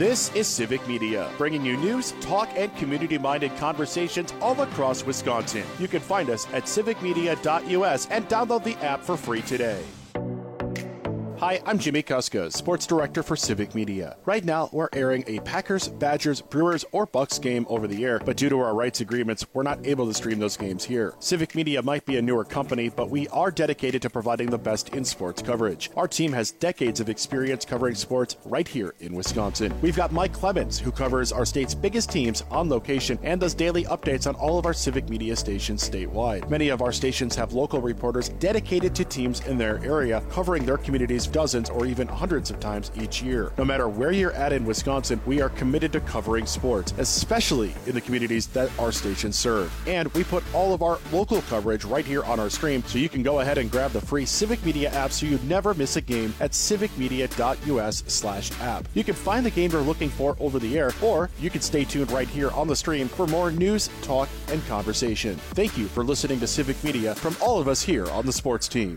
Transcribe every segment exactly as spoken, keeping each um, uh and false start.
This is Civic Media, bringing you news, talk, and community-minded conversations all across Wisconsin. You can find us at civic media dot U S and download the app for free today. Hi, I'm Jimmy Kuska, Sports Director for Civic Media. Right now, we're airing a Packers, Badgers, Brewers, or Bucks game over the air, but due to our rights agreements, we're not able to stream those games here. Civic Media might be a newer company, but we are dedicated to providing the best in sports coverage. Our team has decades of experience covering sports right here in Wisconsin. We've got Mike Clemens, who covers our state's biggest teams on location and does daily updates on all of our Civic Media stations statewide. Many of our stations have local reporters dedicated to teams in their area, covering their communities dozens or even hundreds of times each year. No matter where you're at in Wisconsin, we are committed to covering sports, especially in the communities that our stations serve. And we put all of our local coverage right here on our stream, so you can go ahead and grab the free Civic Media app so you never miss a game at civic media dot U S slash app. You can find the game you're looking for over the air, or you can stay tuned right here on the stream for more news, talk, and conversation. Thank you for listening to Civic Media from all of us here on the sports team.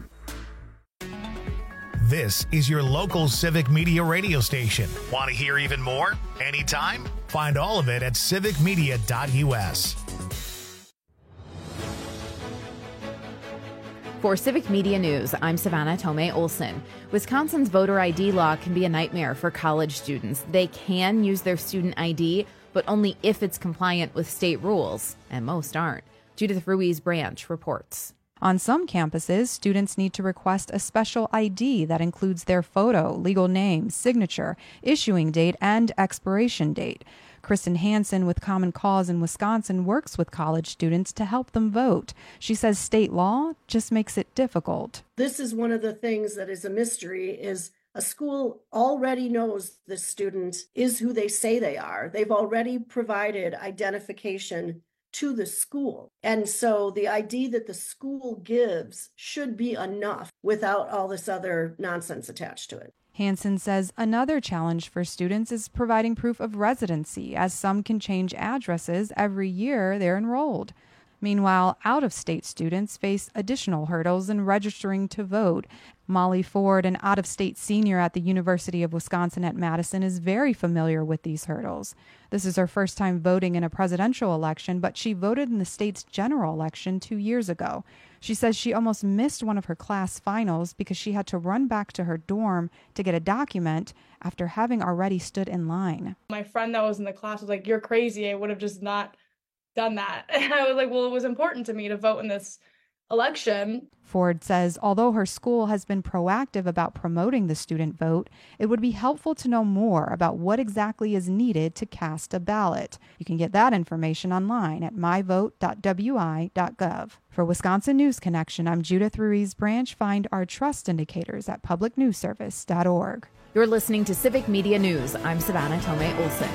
This is your local Civic Media radio station. Want to hear even more? Anytime? Find all of it at civic media dot U S. For Civic Media News, I'm Savannah Tomei Olson. Wisconsin's voter I D law can be a nightmare for college students. They can use their student I D, but only if it's compliant with state rules, and most aren't. Judith Ruiz Branch reports. On some campuses, students need to request a special I D that includes their photo, legal name, signature, issuing date, and expiration date. Kristen Hansen with Common Cause in Wisconsin works with college students to help them vote. She says state law just makes it difficult. This is one of the things that is a mystery, is a school already knows the student is who they say they are. They've already provided identification to the school. And so the I D that the school gives should be enough without all this other nonsense attached to it. Hansen says another challenge for students is providing proof of residency, as some can change addresses every year they're enrolled. Meanwhile, out-of-state students face additional hurdles in registering to vote. Molly Ford, an out-of-state senior at the University of Wisconsin at Madison, is very familiar with these hurdles. This is her first time voting in a presidential election, but she voted in the state's general election two years ago. She says she almost missed one of her class finals because she had to run back to her dorm to get a document after having already stood in line. My friend that was in the class was like, "You're crazy. I would have just not done that." And I was like, well, it was important to me to vote in this election. Ford says although her school has been proactive about promoting the student vote, it would be helpful to know more about what exactly is needed to cast a ballot. You can get that information online at my vote dot w i dot gov. For Wisconsin News Connection, I'm Judith Ruiz Branch. Find our trust indicators at public news service dot org. You're listening to Civic Media News. I'm Savannah Tomei Olson.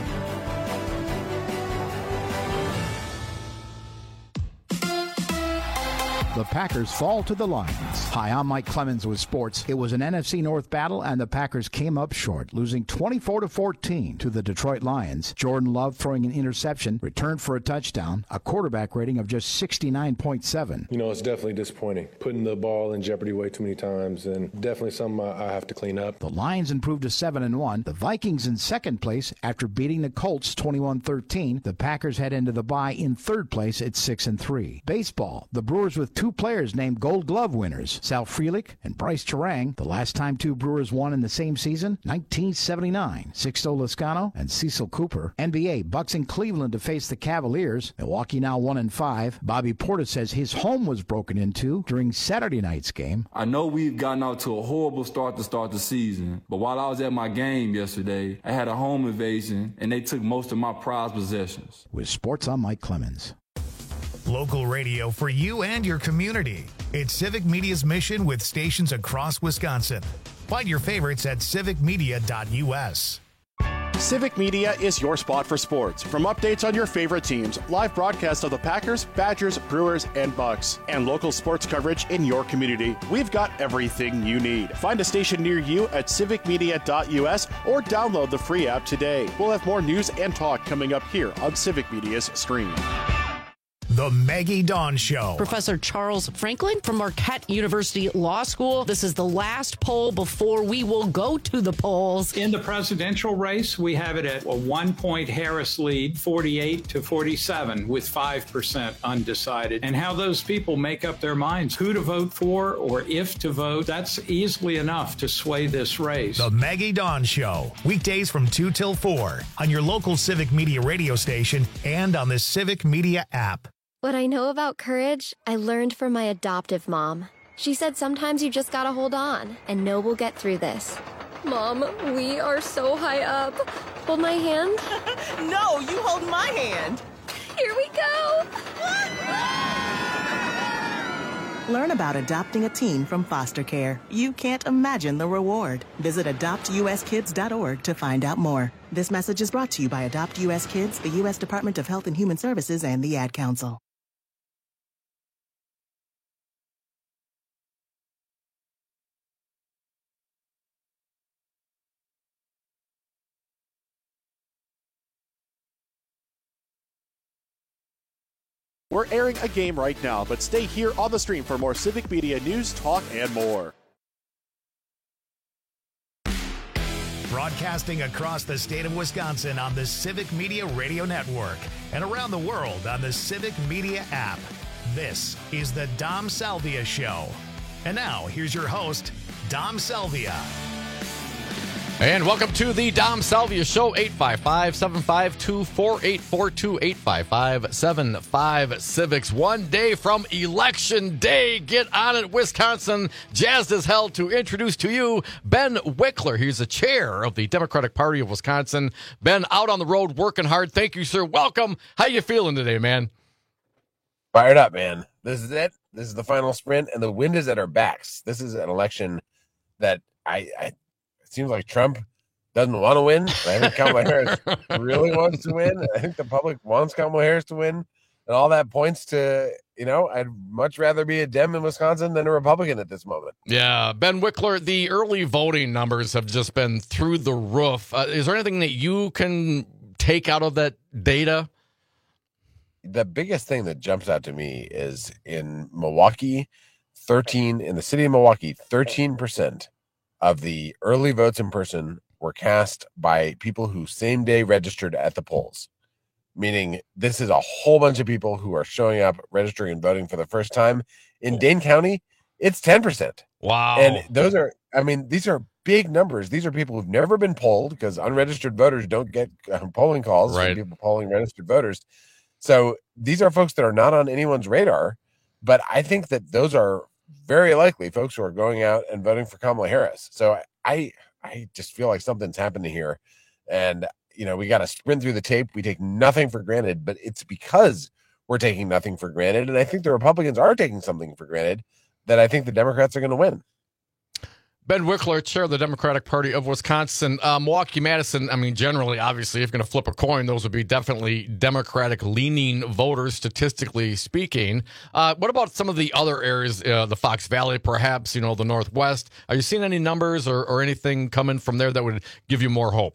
The Packers fall to the Lions. Hi, I'm Mike Clemens with sports. It was an N F C North battle, and the Packers came up short, losing twenty-four to fourteen to the Detroit Lions. Jordan Love throwing an interception, returned for a touchdown, a quarterback rating of just sixty-nine point seven. You know, it's definitely disappointing. Putting the ball in jeopardy way too many times, and definitely something I have to clean up. The Lions improved to seven and one. The Vikings in second place after beating the Colts twenty-one thirteen. The Packers head into the bye in third place at six and three. Baseball, the Brewers with two players named Gold Glove winners, Sal Frelick and Bryce Terang. The last time two Brewers won in the same season, nineteen seventy-nine. Sixto Lozcano and Cecil Cooper. N B A, Bucks in Cleveland to face the Cavaliers. Milwaukee now one and five. Bobby Portis says his home was broken into during Saturday night's game. I know we've gotten out to a horrible start to start the season, but while I was at my game yesterday, I had a home invasion and they took most of my prized possessions. With sports, I'm Mike Clemens. Local radio for you and your community. It's Civic Media's mission with stations across Wisconsin. Find your favorites at civic media dot U S. Civic Media is your spot for sports. From updates on your favorite teams, live broadcasts of the Packers, Badgers, Brewers, and Bucks, and local sports coverage in your community, we've got everything you need. Find a station near you at civic media dot U S or download the free app today. We'll have more news and talk coming up here on Civic Media's stream. The Maggie Dawn Show. Professor Charles Franklin from Marquette University Law School. This is the last poll before we will go to the polls. In the presidential race, we have it at a one-point Harris lead, forty-eight to forty-seven, with five percent undecided. And how those people make up their minds, who to vote for or if to vote, that's easily enough to sway this race. The Maggie Dawn Show. Weekdays from two till four on your local Civic Media radio station and on the Civic Media app. What I know about courage, I learned from my adoptive mom. She said sometimes you just gotta hold on and know we'll get through this. Mom, we are so high up. Hold my hand. No, you hold my hand. Here we go. Learn about adopting a teen from foster care. You can't imagine the reward. Visit adopt u s kids dot org to find out more. This message is brought to you by Adopt U S Kids, the U S Department of Health and Human Services, and the Ad Council. We're airing a game right now, but stay here on the stream for more Civic Media news, talk, and more. Broadcasting across the state of Wisconsin on the Civic Media Radio Network and around the world on the Civic Media app. This is the Dom Salvia Show. And now, here's your host, Dom Salvia. And welcome to the Dom Salvia Show, eight five five, seven five two, four eight four two, eight five five, seven five Civics. One day from Election Day. Get on it, Wisconsin. Jazzed as hell to introduce to you Ben Wickler. He's the chair of the Democratic Party of Wisconsin. Ben, out on the road, working hard. Thank you, sir. Welcome. How you feeling today, man? Fired up, man. This is it. This is the final sprint, and the wind is at our backs. This is an election that I... I seems like Trump doesn't want to win. I think Kamala Harris really wants to win. I think the public wants Kamala Harris to win. And all that points to, you know, I'd much rather be a Dem in Wisconsin than a Republican at this moment. Yeah. Ben Wickler, the early voting numbers have just been through the roof. Uh, is there anything that you can take out of that data? The biggest thing that jumps out to me is in Milwaukee, thirteen, in the city of Milwaukee, thirteen percent of the early votes in person were cast by people who same day registered at the polls, meaning this is a whole bunch of people who are showing up, registering and voting for the first time. In Dane County, it's ten percent. Wow. And those are, I mean, these are big numbers. These are people who've never been polled because unregistered voters don't get uh, polling calls right. from people polling registered voters. So these are folks that are not on anyone's radar, but I think that those are very likely folks who are going out and voting for Kamala Harris. So I I just feel like something's happening here. And, you know, we got to sprint through the tape. We take nothing for granted, but it's because we're taking nothing for granted. And I think the Republicans are taking something for granted that I think the Democrats are going to win. Ben Wickler, chair of the Democratic Party of Wisconsin. Uh, Milwaukee, Madison, I mean, generally, obviously, if you're going to flip a coin, those would be definitely Democratic-leaning voters, statistically speaking. Uh, what about some of the other areas, uh, the Fox Valley, perhaps, you know, the Northwest? Are you seeing any numbers or, or anything coming from there that would give you more hope?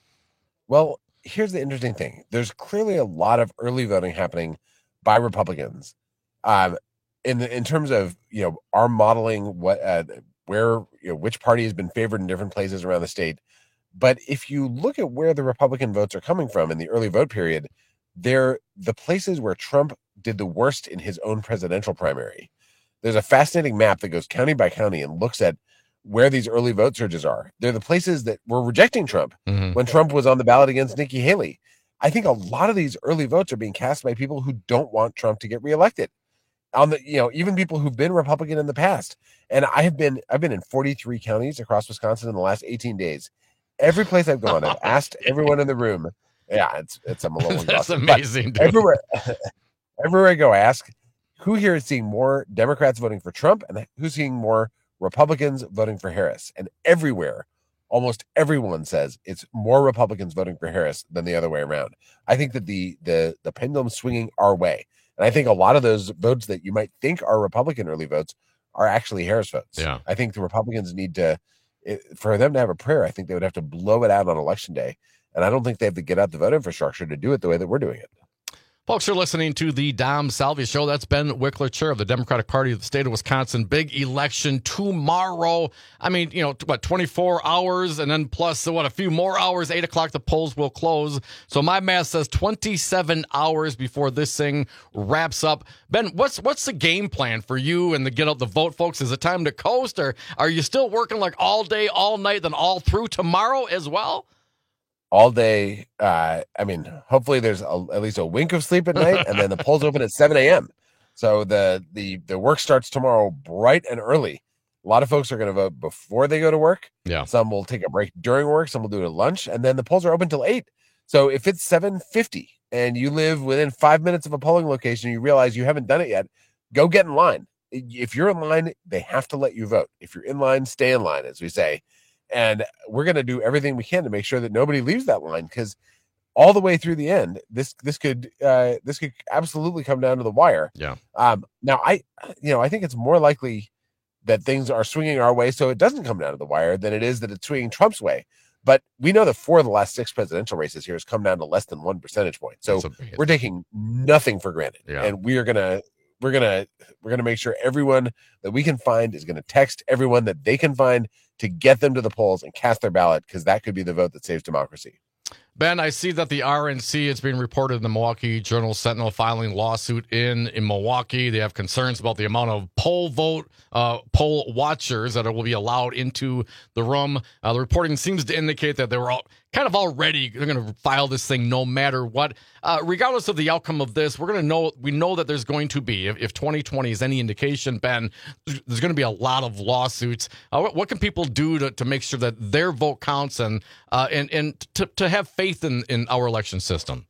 Well, here's the interesting thing. There's clearly a lot of early voting happening by Republicans. Um, in the, in terms of, you know, our modeling what uh, where, you know, which party has been favored in different places around the state. But if you look at where the Republican votes are coming from in the early vote period, they're the places where Trump did the worst in his own presidential primary. There's a fascinating map that goes county by county and looks at where these early vote surges are. They're the places that were rejecting Trump mm-hmm. when Trump was on the ballot against Nikki Haley. I think a lot of these early votes are being cast by people who don't want Trump to get reelected. On the, you know, even people who've been Republican in the past. And I have been, I've been in forty-three counties across Wisconsin in the last eighteen days. Every place I've gone, I've asked everyone in the room. Yeah, it's, it's, I'm a little That's exhausted. amazing. Dude. Everywhere, everywhere I go, I ask who here is seeing more Democrats voting for Trump and who's seeing more Republicans voting for Harris. And everywhere, almost everyone says it's more Republicans voting for Harris than the other way around. I think that the, the, the pendulum's swinging our way. And I think a lot of those votes that you might think are Republican early votes are actually Harris votes. Yeah. I think the Republicans need to, it, for them to have a prayer, I think they would have to blow it out on election day. And I don't think they have to get out the vote infrastructure to do it the way that we're doing it. Folks are listening to the Dom Salvia Show. That's Ben Wickler, chair of the Democratic Party of the state of Wisconsin. Big election tomorrow. I mean, you know, what, twenty-four hours and then plus, what, a few more hours, eight o'clock, the polls will close. So my math says twenty-seven hours before this thing wraps up. Ben, what's what's the game plan for you and the get out the vote, folks? Is it time to coast, or are you still working like all day, all night, then all through tomorrow as well? All day. Uh, I mean, hopefully there's a, at least a wink of sleep at night, and then the polls open at seven a.m. So the, the, the work starts tomorrow bright and early. A lot of folks are going to vote before they go to work. Yeah. Some will take a break during work. Some will do it at lunch, and then the polls are open till eight. So if it's seven fifty and you live within five minutes of a polling location, and you realize you haven't done it yet, go get in line. If you're in line, they have to let you vote. If you're in line, stay in line, as we say. And we're going to do everything we can to make sure that nobody leaves that line, because all the way through the end, this this could uh, this could absolutely come down to the wire. Yeah. Um, now, I you know I think it's more likely that things are swinging our way, so it doesn't come down to the wire, than it is that it's swinging Trump's way. But we know that four of the last six presidential races here has come down to less than one percentage point. So we're taking nothing for granted, yeah. and we are gonna we're gonna we're gonna make sure everyone that we can find is going to text everyone that they can find to get them to the polls and cast their ballot, because that could be the vote that saves democracy. Ben, I see that the R N C is being reported in the Milwaukee Journal Sentinel filing lawsuit in, in Milwaukee. They have concerns about the amount of poll vote, uh, poll watchers that will be allowed into the room. Uh, the reporting seems to indicate that they were all kind of already they're going to file this thing no matter what. Uh, regardless of the outcome of this, we're going to know, we know that there's going to be, if, if twenty twenty is any indication, Ben, there's going to be a lot of lawsuits. Uh, what, what can people do to, to make sure that their vote counts and uh, and and to, to have faith in, in our election system?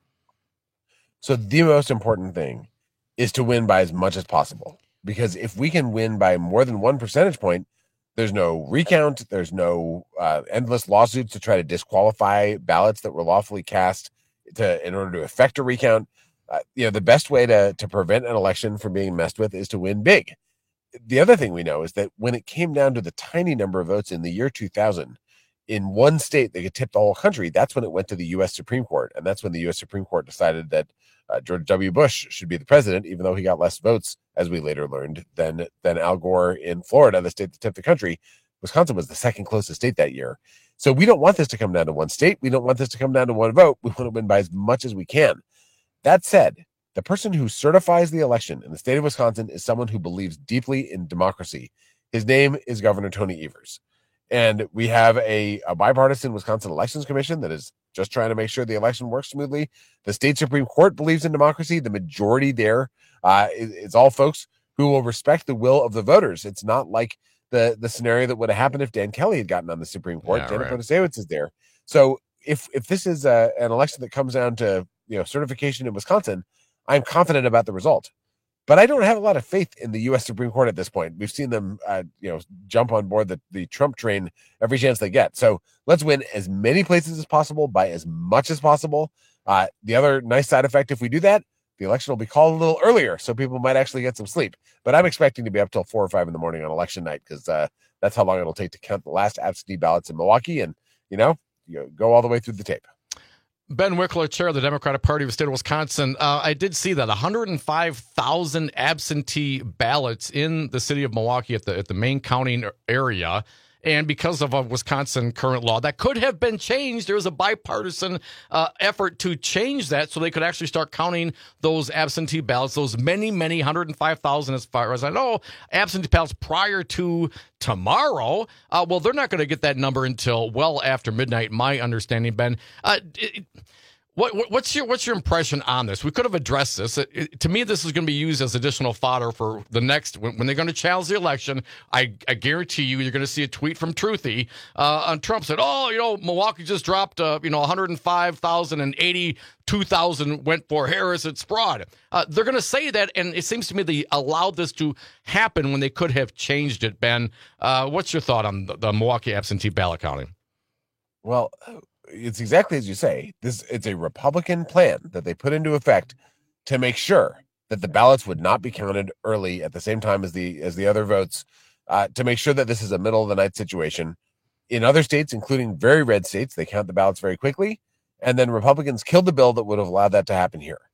So the most important thing is to win by as much as possible, because if we can win by more than one percentage point, there's no recount. There's no uh, endless lawsuits to try to disqualify ballots that were lawfully cast to in order to effect a recount. Uh, you know, the best way to to prevent an election from being messed with is to win big. The other thing we know is that when it came down to the tiny number of votes in the year two thousand, in one state that could tip the whole country, that's when it went to the U S Supreme Court. And that's when the U S Supreme Court decided that uh, George W. Bush should be the president, even though he got less votes, as we later learned, than, than Al Gore in Florida, the state that tipped the country. Wisconsin was the second closest state that year. So we don't want this to come down to one state. We don't want this to come down to one vote. We want to win by as much as we can. That said, the person who certifies the election in the state of Wisconsin is someone who believes deeply in democracy. His name is Governor Tony Evers. And we have a, a bipartisan Wisconsin Elections Commission that is just trying to make sure the election works smoothly. The state Supreme Court believes in democracy. The majority there uh, is, is all folks who will respect the will of the voters. It's not like the, the scenario that would have happened if Dan Kelly had gotten on the Supreme Court. Yeah, Jennifer right. Protasiewicz is there. So if if this is a, an election that comes down to you know certification in Wisconsin, I'm confident about the result. But I don't have a lot of faith in the U S Supreme Court at this point. We've seen them, uh, you know, jump on board the, the Trump train every chance they get. So let's win as many places as possible by as much as possible. Uh, the other nice side effect, if we do that, the election will be called a little earlier, so people might actually get some sleep. But I'm expecting to be up till four or five in the morning on election night, because uh, that's how long it'll take to count the last absentee ballots in Milwaukee, and you know, you know, go all the way through the tape. Ben Wickler, chair of the Democratic Party of the state of Wisconsin. Uh, I did see that one hundred five thousand absentee ballots in the city of Milwaukee at the at the main counting area. And because of a Wisconsin current law that could have been changed, there was a bipartisan uh, effort to change that so they could actually start counting those absentee ballots, those many, many one hundred five thousand, as far as I know, absentee ballots prior to tomorrow. Uh, well, they're not going to get that number until well after midnight, my understanding, Ben. Uh, it, What, what what's your what's your impression on this? We could have addressed this. It, it, to me, this is going to be used as additional fodder for the next when, when they're going to challenge the election. I, I guarantee you, you're going to see a tweet from Truthy uh, on Trump said, "Oh, you know, Milwaukee just dropped, uh, you know, one hundred five thousand and eighty-two thousand went for Harris. It's fraud." Uh, they're going to say that, and it seems to me they allowed this to happen when they could have changed it. Ben, uh, what's your thought on the, the Milwaukee absentee ballot counting? Well, it's exactly as you say. This it's a Republican plan that they put into effect to make sure that the ballots would not be counted early at the same time as the as the other votes, uh, to make sure that this is a middle of the night situation. In other states, including very red states, they count the ballots very quickly, and then Republicans killed the bill that would have allowed that to happen here.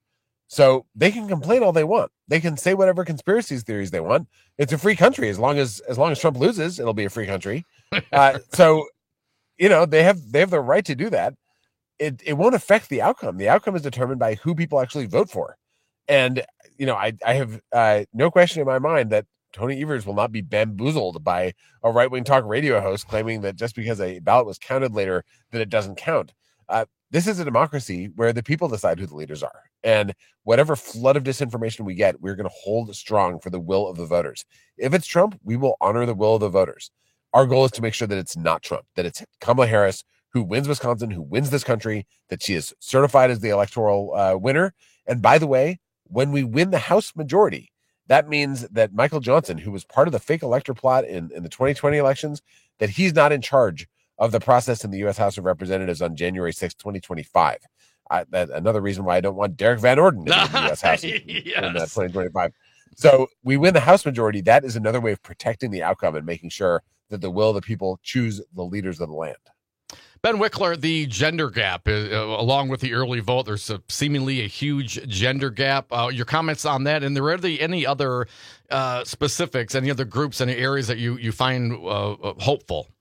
So they can complain all they want. They can say whatever conspiracy theories they want. It's a free country. As long as as long as Trump loses, it'll be a free country. Uh, so, you know, they have they have the right to do that. It it won't affect the outcome. The outcome is determined by who people actually vote for. And, you know, I, I have uh, no question in my mind that Tony Evers will not be bamboozled by a right-wing talk radio host claiming that just because a ballot was counted later, that it doesn't count. Uh, this is a democracy where the people decide who the leaders are. And whatever flood of disinformation we get, we're going to hold strong for the will of the voters. If it's Trump, we will honor the will of the voters. Our goal is to make sure that it's not Trump, that it's Kamala Harris who wins Wisconsin, who wins this country, that she is certified as the electoral uh, winner. And by the way, when we win the House majority, that means that Michael Johnson, who was part of the fake elector plot in, in the twenty twenty elections, that he's not in charge of the process in the U S House of Representatives on January sixth, twenty twenty-five. I, that, another reason why I don't want Derek Van Orden in the U S House in, yes. in uh, twenty twenty-five. So we win the House majority. That is another way of protecting the outcome and making sure that the will of the people choose the leaders of the land. Ben Wickler, the gender gap, uh, along with the early vote, there's a, seemingly a huge gender gap. Uh, your comments on that, and there are there any other uh, specifics, any other groups, any areas that you, you find uh, hopeful?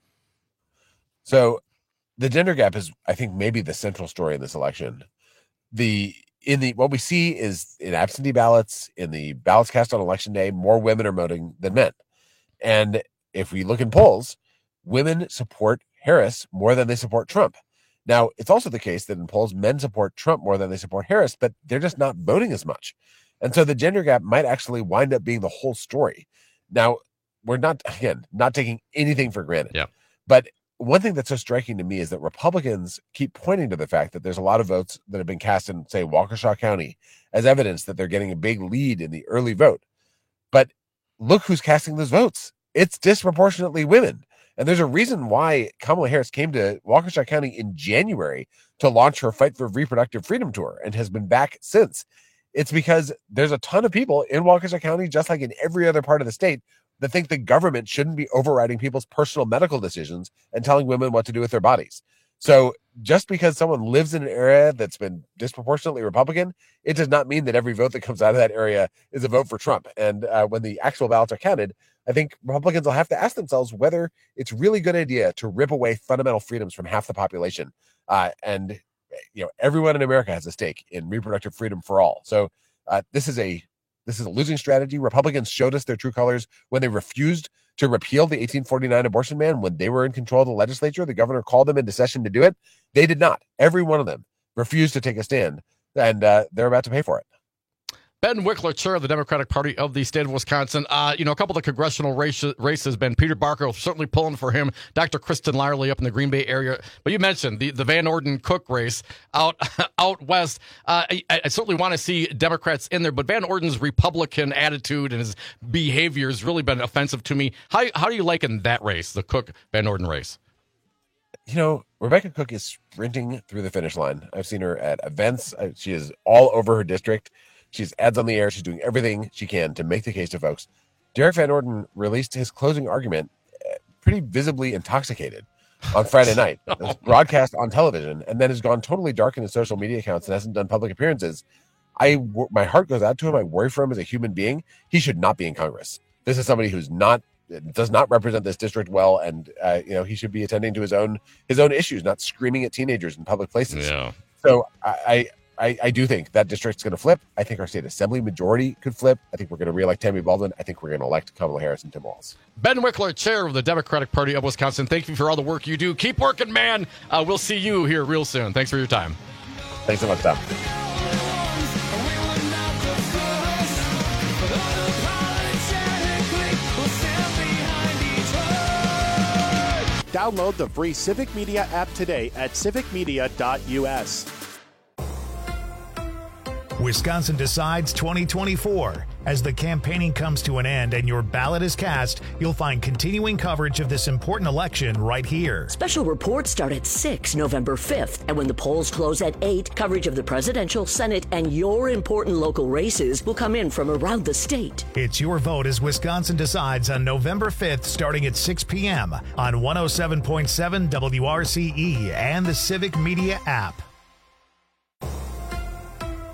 So the gender gap is, I think, maybe the central story in this election. The in the what we see is in absentee ballots, in the ballots cast on election day, more women are voting than men. And if we look in polls, women support Harris more than they support Trump. Now, it's also the case that in polls, men support Trump more than they support Harris, but they're just not voting as much. And so the gender gap might actually wind up being the whole story. Now, we're not, again, not taking anything for granted. Yeah. But one thing that's so striking to me is that Republicans keep pointing to the fact that there's a lot of votes that have been cast in, say, Waukesha County as evidence that they're getting a big lead in the early vote. But look who's casting those votes. It's disproportionately women. And there's a reason why Kamala Harris came to Waukesha County in January to launch her Fight for Reproductive Freedom tour and has been back since. It's because there's a ton of people in Waukesha County, just like in every other part of the state, that think the government shouldn't be overriding people's personal medical decisions and telling women what to do with their bodies. So just because someone lives in an area that's been disproportionately Republican, it does not mean that every vote that comes out of that area is a vote for Trump. And uh, when the actual ballots are counted, I think Republicans will have to ask themselves whether it's a really good idea to rip away fundamental freedoms from half the population. Uh, and, you know, everyone in America has a stake in reproductive freedom for all. So uh, this is a this is a losing strategy. Republicans showed us their true colors when they refused to repeal the eighteen forty-nine abortion ban. When they were in control of the legislature, the governor called them into session to do it. They did not. Every one of them refused to take a stand, and uh, they're about to pay for it. Ben Wickler, chair of the Democratic Party of the state of Wisconsin. Uh, you know, a couple of the congressional race, races, Ben Peter Barker certainly pulling for him. Doctor Kristen Larley up in the Green Bay area. But you mentioned the, the Van Orden Cook race out out west. Uh, I, I certainly want to see Democrats in there, but Van Orden's Republican attitude and his behavior has really been offensive to me. How, how do you like in that race, the Cook-Van Orden race? You know, Rebecca Cook is sprinting through the finish line. I've seen her at events. She is all over her district. She's ads on the air. She's doing everything she can to make the case to folks. Derek Van Orden released his closing argument pretty visibly intoxicated on Friday night. It was broadcast on television and then has gone totally dark in his social media accounts and hasn't done public appearances. I, my heart goes out to him. I worry for him as a human being. He should not be in Congress. This is somebody who's not, does not represent this district well. And, uh, you know, he should be attending to his own, his own issues, not screaming at teenagers in public places. Yeah. So I, I I, I do think that district's going to flip. I think our state assembly majority could flip. I think we're going to reelect Tammy Baldwin. I think we're going to elect Kamala Harris and Tim Walz. Ben Wickler, chair of the Democratic Party of Wisconsin. Thank you for all the work you do. Keep working, man. Uh, we'll see you here real soon. Thanks for your time. Thanks so much, Tom. Download the free Civic Media app today at civic media dot u s. Wisconsin Decides twenty twenty-four. As the campaigning comes to an end and your ballot is cast, you'll find continuing coverage of this important election right here. Special reports start at six November fifth, and when the polls close at eight, coverage of the presidential, Senate, and your important local races will come in from around the state. It's your vote as Wisconsin Decides on November fifth, starting at six p.m. on one oh seven point seven W R C E and the Civic Media app.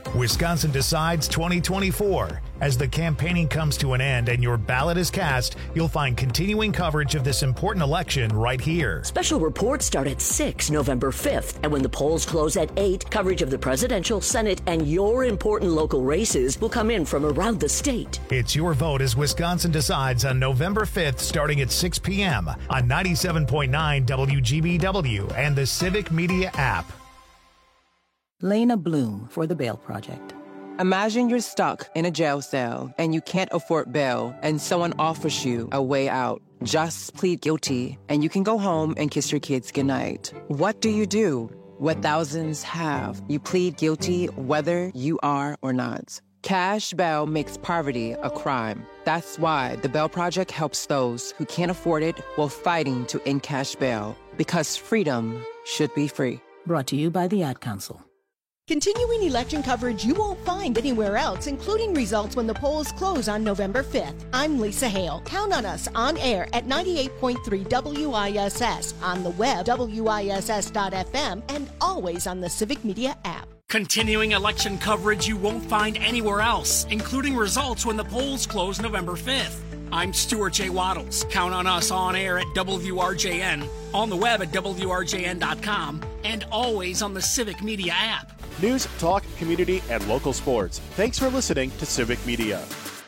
Wisconsin Decides twenty twenty-four. As the campaigning comes to an end and your ballot is cast, you'll find continuing coverage of this important election right here. Special reports start at six November fifth, and when the polls close at eight, coverage of the presidential, Senate, and your important local races will come in from around the state. It's your vote as Wisconsin Decides on November fifth, starting at six p.m. on ninety-seven point nine W G B W and the Civic Media app. Lena Bloom for the Bail Project. Imagine you're stuck in a jail cell and you can't afford bail and someone offers you a way out. Just plead guilty and you can go home and kiss your kids goodnight. What do you do? What thousands have. You plead guilty whether you are or not. Cash bail makes poverty a crime. That's why the Bail Project helps those who can't afford it while fighting to end cash bail. Because freedom should be free. Brought to you by the Ad Council. Continuing election coverage you won't find anywhere else, including results when the polls close on November fifth. I'm Lisa Hale. Count on us on air at ninety-eight point three W I S S, on the web, W I S S dot F M, and always on the Civic Media app. Continuing election coverage you won't find anywhere else, including results when the polls close November fifth. I'm Stuart J. Waddles. Count on us on air at W R J N, on the web at W R J N dot com, and always on the Civic Media app. News, talk, community, and local sports. Thanks for listening to Civic Media.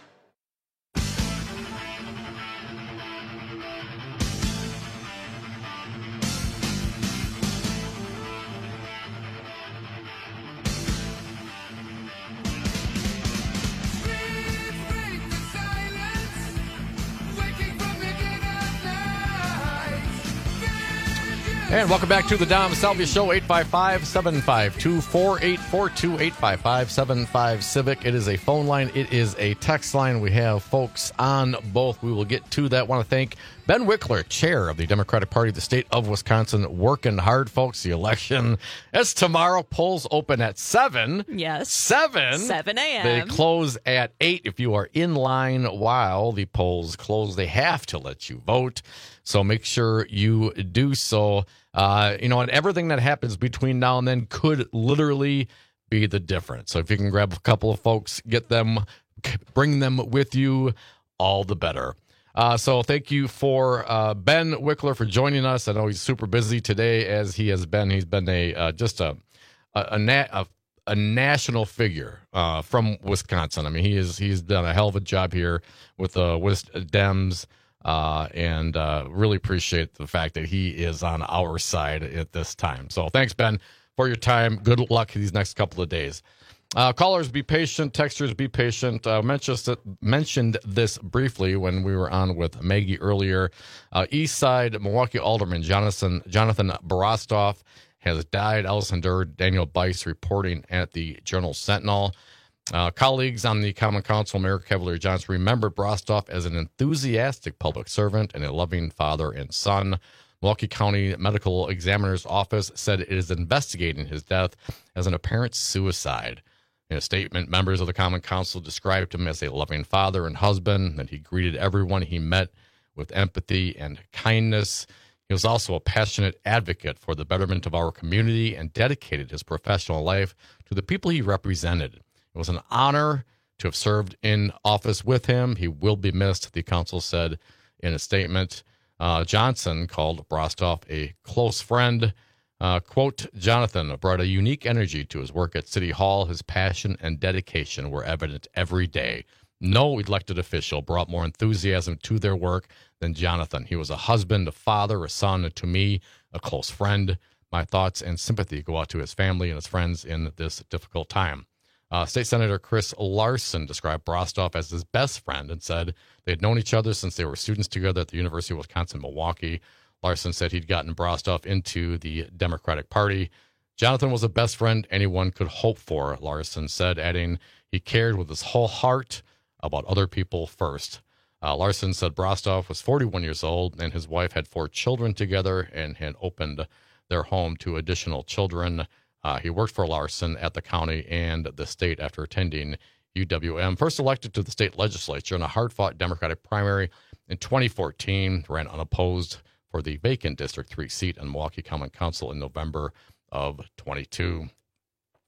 And welcome back to the Dom Salvia Show, eight five five, seven five two, four eight four two, eight five five, seven five, Civic. It is a phone line. It is a text line. We have folks on both. We will get to that. I want to thank Ben Wickler, chair of the Democratic Party of the state of Wisconsin, working hard, folks. The election is tomorrow. Polls open at seven. Yes. seven. seven a.m. They close at eight. If you are in line while the polls close, they have to let you vote. So make sure you do so. Uh, you know, and everything that happens between now and then could literally be the difference. So if you can grab a couple of folks, get them, bring them with you, all the better. Uh, so thank you for uh, Ben Wickler for joining us. I know he's super busy today, as he has been. He's been a uh, just a a, a, na- a a national figure uh, from Wisconsin. I mean, he is he's done a hell of a job here with the uh, Wis Dems. Uh, and uh, really appreciate the fact that he is on our side at this time. So thanks, Ben, for your time. Good luck these next couple of days. Uh, callers, be patient. Texters, be patient. Uh, mentioned, mentioned this briefly when we were on with Maggie earlier. Uh, East Side Milwaukee Alderman Jonathan, Jonathan Borostoff has died. Allison Durr, Daniel Bice reporting at the Journal Sentinel. Uh, colleagues on the Common Council, Mayor Cavalier Johnson, remembered Borostoff as an enthusiastic public servant and a loving father and son. Milwaukee County Medical Examiner's Office said it is investigating his death as an apparent suicide. In a statement, members of the Common Council described him as a loving father and husband, that he greeted everyone he met with empathy and kindness. He was also a passionate advocate for the betterment of our community and dedicated his professional life to the people he represented. It was an honor to have served in office with him. He will be missed, the council said in a statement. Uh, Johnson called Borostoff a close friend. Uh, quote, Jonathan brought a unique energy to his work at City Hall. His passion and dedication were evident every day. No elected official brought more enthusiasm to their work than Jonathan. He was a husband, a father, a son, and to me, a close friend. My thoughts and sympathy go out to his family and his friends in this difficult time. Uh, State Senator Chris Larson described Borostoff as his best friend and said they had known each other since they were students together at the University of Wisconsin-Milwaukee. Larson said he'd gotten Borostoff into the Democratic Party. Jonathan was the best friend anyone could hope for, Larson said, adding he cared with his whole heart about other people first. Uh, Larson said Borostoff was forty-one years old and his wife had four children together and had opened their home to additional children. Uh, he worked for Larson at the county and the state after attending U W M. First elected to the state legislature in a hard-fought Democratic primary in twenty fourteen, ran unopposed for the vacant District three seat in Milwaukee Common Council in November of twenty-two.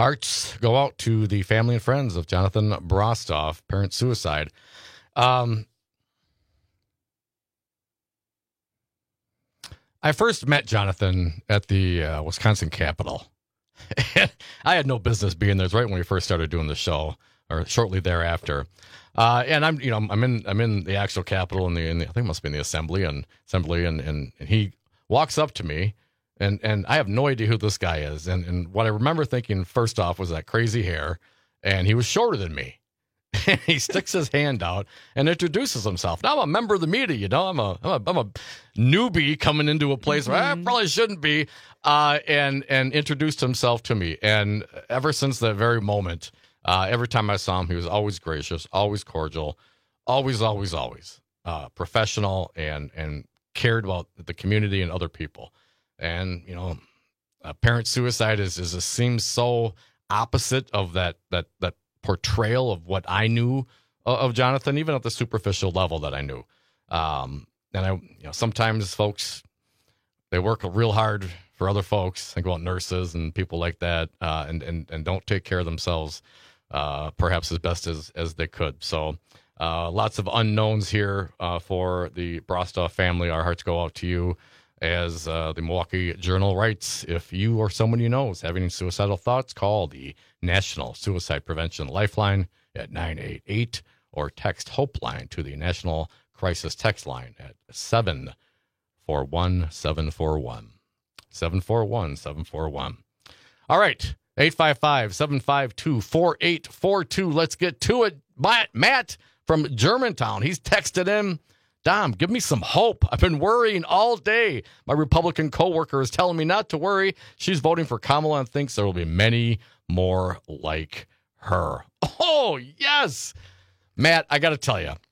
Hearts go out to the family and friends of Jonathan Brostoff, parent suicide. Um, I first met Jonathan at the uh, Wisconsin Capitol. I had no business being there. It's right when we first started doing the show, or shortly thereafter. Uh, and I'm, you know, I'm in, I'm in the actual Capitol in the, in the, I think it must be in the assembly and assembly, and, and, and he walks up to me, and, and I have no idea who this guy is. And, and what I remember thinking first off was that crazy hair, and he was shorter than me. And he sticks his hand out and introduces himself. Now I'm a member of the media, you know, I'm a, I'm a, I'm a newbie coming into a place mm-hmm. where I probably shouldn't be, uh, and, and introduced himself to me. And ever since that very moment, uh, every time I saw him, he was always gracious, always cordial, always, always, always, uh, professional, and, and cared about the community and other people. And, you know, uh, parent suicide is, is, it seems so opposite of that, that, that, portrayal of what I knew of Jonathan, even at the superficial level that I knew. Um, and I, you know, sometimes folks, they work real hard for other folks. Think about nurses and people like that, uh, and, and, and don't take care of themselves, uh, perhaps as best as, as they could. So, uh, lots of unknowns here, uh, for the Brostoff family. Our hearts go out to you. As uh, the Milwaukee Journal writes, if you or someone you know is having suicidal thoughts, call the National Suicide Prevention Lifeline at nine eight eight or text Hopeline to the National Crisis Text Line at seven four one seven four one. seven four one seven four one. All right, eight five five, seven five two, four eight four two. Let's get to it. Matt, Matt from Germantown, he's texted in. Dom, give me some hope. I've been worrying all day. My Republican coworker is telling me not to worry. She's voting for Kamala and thinks there will be many more like her. Oh, yes. Matt, I got to tell you,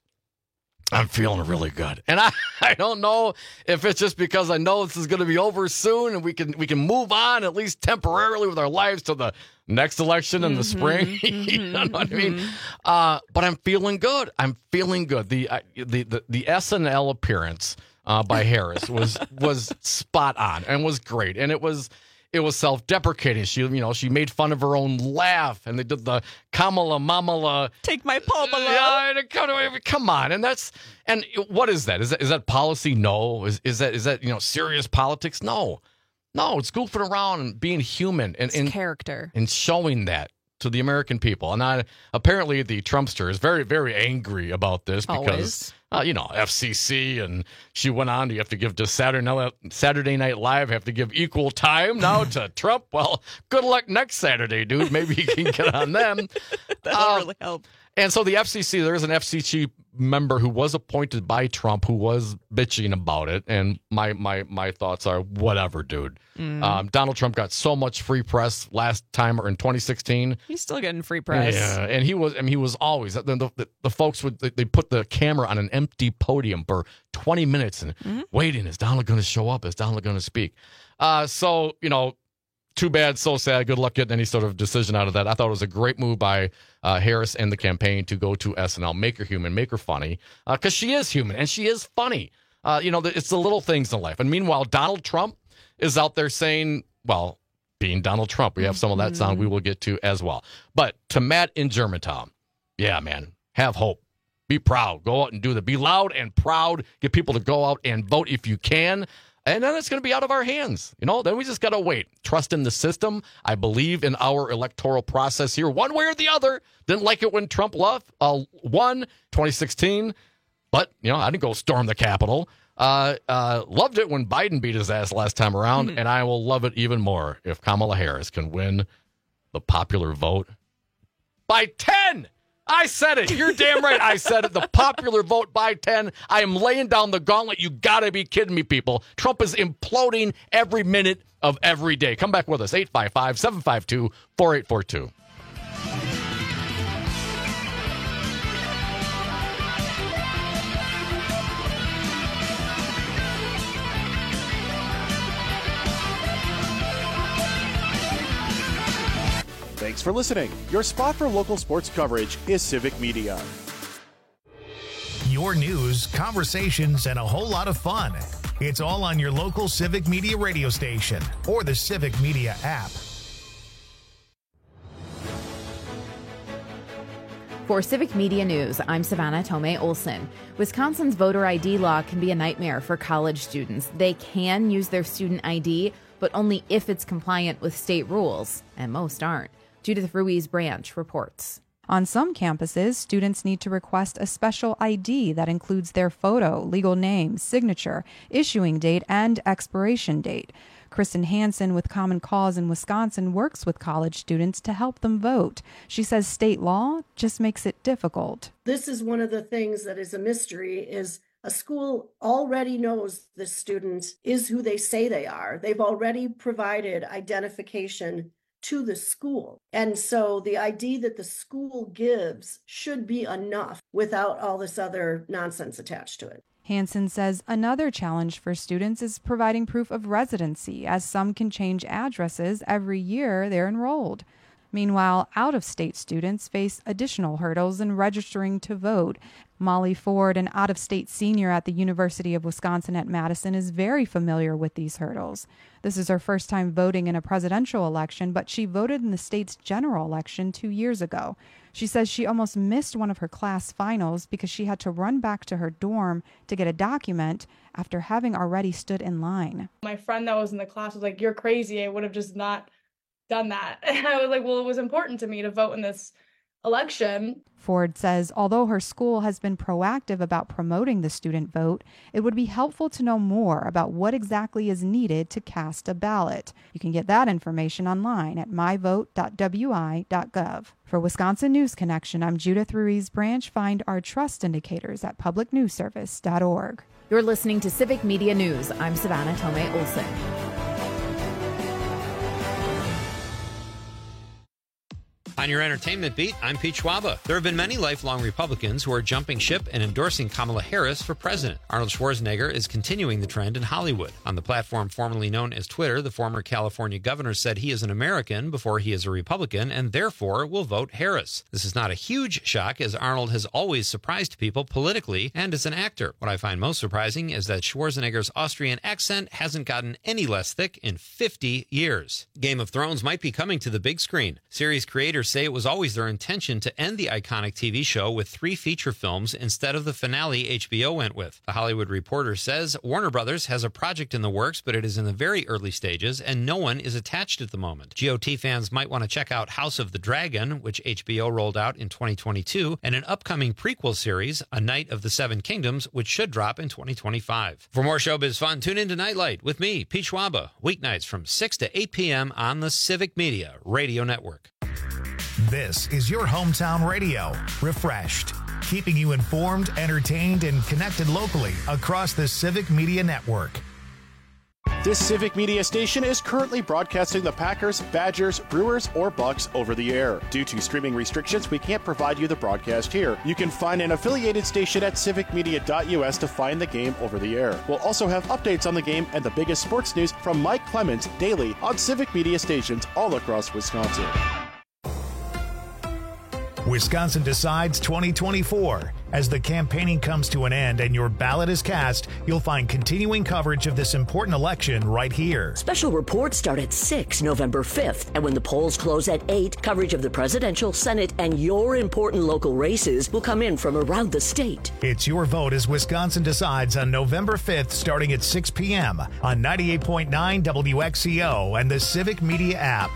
I'm feeling really good. And I, I don't know if it's just because I know this is going to be over soon and we can we can move on, at least temporarily, with our lives to the next election in mm-hmm, the spring. Mm-hmm, you know what mm-hmm. I mean? Uh, but I'm feeling good. I'm feeling good. The uh, the, the the S N L appearance uh, by Harris was was spot on and was great. And it was it was self-deprecating. She, you know, she made fun of her own laugh, and they did the Kamala Mamala. Take my Pamela. Yeah, come on. And that's, and what is that? Is that, is that policy? No. Is, is that, is that, you know, serious politics? No, no, it's goofing around and being human and, and character and showing that to the American people. And I, apparently the Trumpster is very, very angry about this because, uh, you know, F C C, and she went on, you have to give to Saturday Night, Saturday Night Live, have to give equal time now to Trump. Well, good luck next Saturday, dude. Maybe you can get on them. That'll uh, really help. And so the F C C, there is an F C C member who was appointed by Trump who was bitching about it. And my my my thoughts are, whatever, dude. Mm. Um, Donald Trump got so much free press last time, or in twenty sixteen. He's still getting free press. Yeah, and he was, I mean, he was always, the, the, the folks would, they put the camera on an empty podium for twenty minutes and mm-hmm. waiting. Is Donald going to show up? Is Donald going to speak? Uh, so, you know, too bad, so sad. Good luck getting any sort of decision out of that. I thought it was a great move by uh, Harris and the campaign to go to S N L, make her human, make her funny, because uh, she is human and she is funny. Uh, you know, it's the little things in life. And meanwhile, Donald Trump is out there saying, well, being Donald Trump, we have some of that sound we will get to as well. But to Matt in Germantown, yeah, man, have hope. Be proud. Go out and do that. Be loud and proud. Get people to go out and vote if you can. And then it's going to be out of our hands. You know, then we just got to wait. Trust in the system. I believe in our electoral process here, one way or the other. Didn't like it when Trump left, uh, won twenty sixteen. But, you know, I didn't go storm the Capitol. Uh, uh, loved it when Biden beat his ass last time around. Mm-hmm. And I will love it even more if Kamala Harris can win the popular vote by ten. I said it. You're damn right. I said it. The popular vote by ten. I am laying down the gauntlet. You got to be kidding me, people. Trump is imploding every minute of every day. Come back with us. eight five five, seven five two, four eight four two. Thanks for listening. Your spot for local sports coverage is Civic Media. Your news, conversations, and a whole lot of fun. It's all on your local Civic Media radio station or the Civic Media app. For Civic Media News, I'm Savannah Tomei Olson. Wisconsin's voter I D law can be a nightmare for college students. They can use their student I D, but only if it's compliant with state rules, and most aren't. Judith Ruiz Branch reports. On some campuses, students need to request a special I D that includes their photo, legal name, signature, issuing date, and expiration date. Kristen Hansen with Common Cause in Wisconsin works with college students to help them vote. She says state law just makes it difficult. This is one of the things that is a mystery, is a school already knows the student is who they say they are. They've already provided identification to the school. And so the I D that the school gives should be enough without all this other nonsense attached to it. Hansen says another challenge for students is providing proof of residency, as some can change addresses every year they're enrolled. Meanwhile, out-of-state students face additional hurdles in registering to vote. Molly Ford, an out-of-state senior at the University of Wisconsin at Madison, is very familiar with these hurdles. This is her first time voting in a presidential election, but she voted in the state's general election two years ago. She says she almost missed one of her class finals because she had to run back to her dorm to get a document after having already stood in line. My friend that was in the class was like, "You're crazy. I would have just not done that." And I was like, well, it was important to me to vote in this election. Ford says although her school has been proactive about promoting the student vote, it would be helpful to know more about what exactly is needed to cast a ballot. You can get that information online at my vote dot w i dot gov. For Wisconsin News Connection, I'm Judith Ruiz Branch. Find our trust indicators at public news service dot org. You're listening to Civic Media News. I'm Savannah Tomei Olson. On your entertainment beat, I'm Pete Schwaba. There have been many lifelong Republicans who are jumping ship and endorsing Kamala Harris for president. Arnold Schwarzenegger is continuing the trend in Hollywood. On the platform formerly known as Twitter, the former California governor said he is an American before he is a Republican and therefore will vote Harris. This is not a huge shock, as Arnold has always surprised people politically and as an actor. What I find most surprising is that Schwarzenegger's Austrian accent hasn't gotten any less thick in fifty years. Game of Thrones might be coming to the big screen. Series creators say it was always their intention to end the iconic T V show with three feature films instead of the finale H B O went with. The Hollywood Reporter says Warner Brothers has a project in the works, but it is in the very early stages and no one is attached at the moment. G O T fans might want to check out House of the Dragon, which H B O rolled out in twenty twenty-two, and an upcoming prequel series, A Knight of the Seven Kingdoms, which should drop in twenty twenty-five. For more showbiz fun, tune in to Nightlight with me, Pete Schwaba, weeknights from six to eight p.m. on the Civic Media Radio Network. This is your hometown radio, refreshed, keeping you informed, entertained, and connected locally across the Civic Media Network. This Civic Media station is currently broadcasting the Packers, Badgers, Brewers, or Bucks over the air. Due to streaming restrictions, we can't provide you the broadcast here. You can find an affiliated station at civic media dot u s to find the game over the air. We'll also have updates on the game and the biggest sports news from Mike Clemens daily on Civic Media stations all across Wisconsin. Wisconsin Decides twenty twenty-four. As the campaigning comes to an end and your ballot is cast, you'll find continuing coverage of this important election right here. Special reports start at six November fifth, and when the polls close at eight, coverage of the presidential, Senate, and your important local races will come in from around the state. It's your vote as Wisconsin Decides on November fifth, starting at six p.m. on ninety-eight point nine W X C O and the Civic Media app.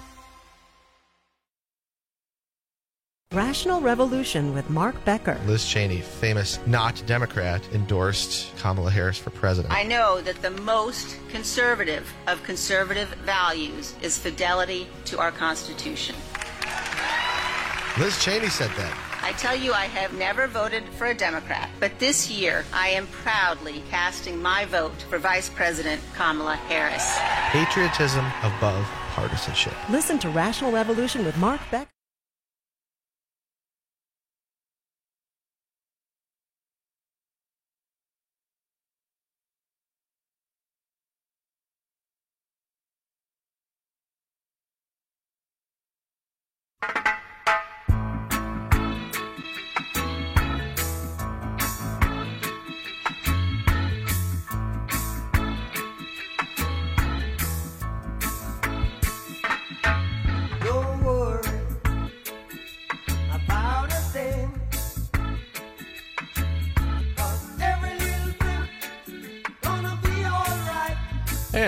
Rational Revolution with Mark Becker. Liz Cheney, famous not Democrat, endorsed Kamala Harris for president. I know that the most conservative of conservative values is fidelity to our Constitution. Liz Cheney said that. I tell you, I have never voted for a Democrat, but this year I am proudly casting my vote for Vice President Kamala Harris. Patriotism above partisanship. Listen to Rational Revolution with Mark Becker.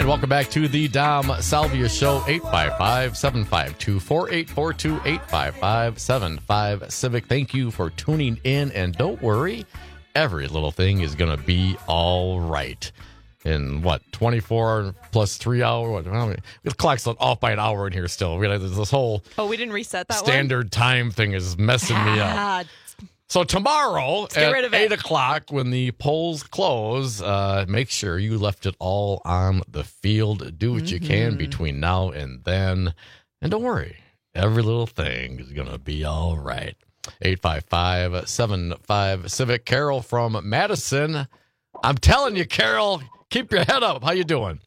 And welcome back to the Dom Salvia Show, eight five five, seven five two, four eight four two, eight five five, seven five Civic. Thank you for tuning in, and don't worry, every little thing is going to be all right. In what, twenty-four plus three hours? What, I mean, the clock's off by an hour in here still. We got this whole Oh, we didn't reset that standard one? time thing is messing me up. So tomorrow Let's get rid at of it. eight o'clock when the polls close, uh, make sure you left it all on the field. Do what Mm-hmm. you can between now and then. And don't worry, every little thing is going to be all right. eight five five, seven five Civic. Carol from Madison. I'm telling you, Carol, keep your head up. How you doing?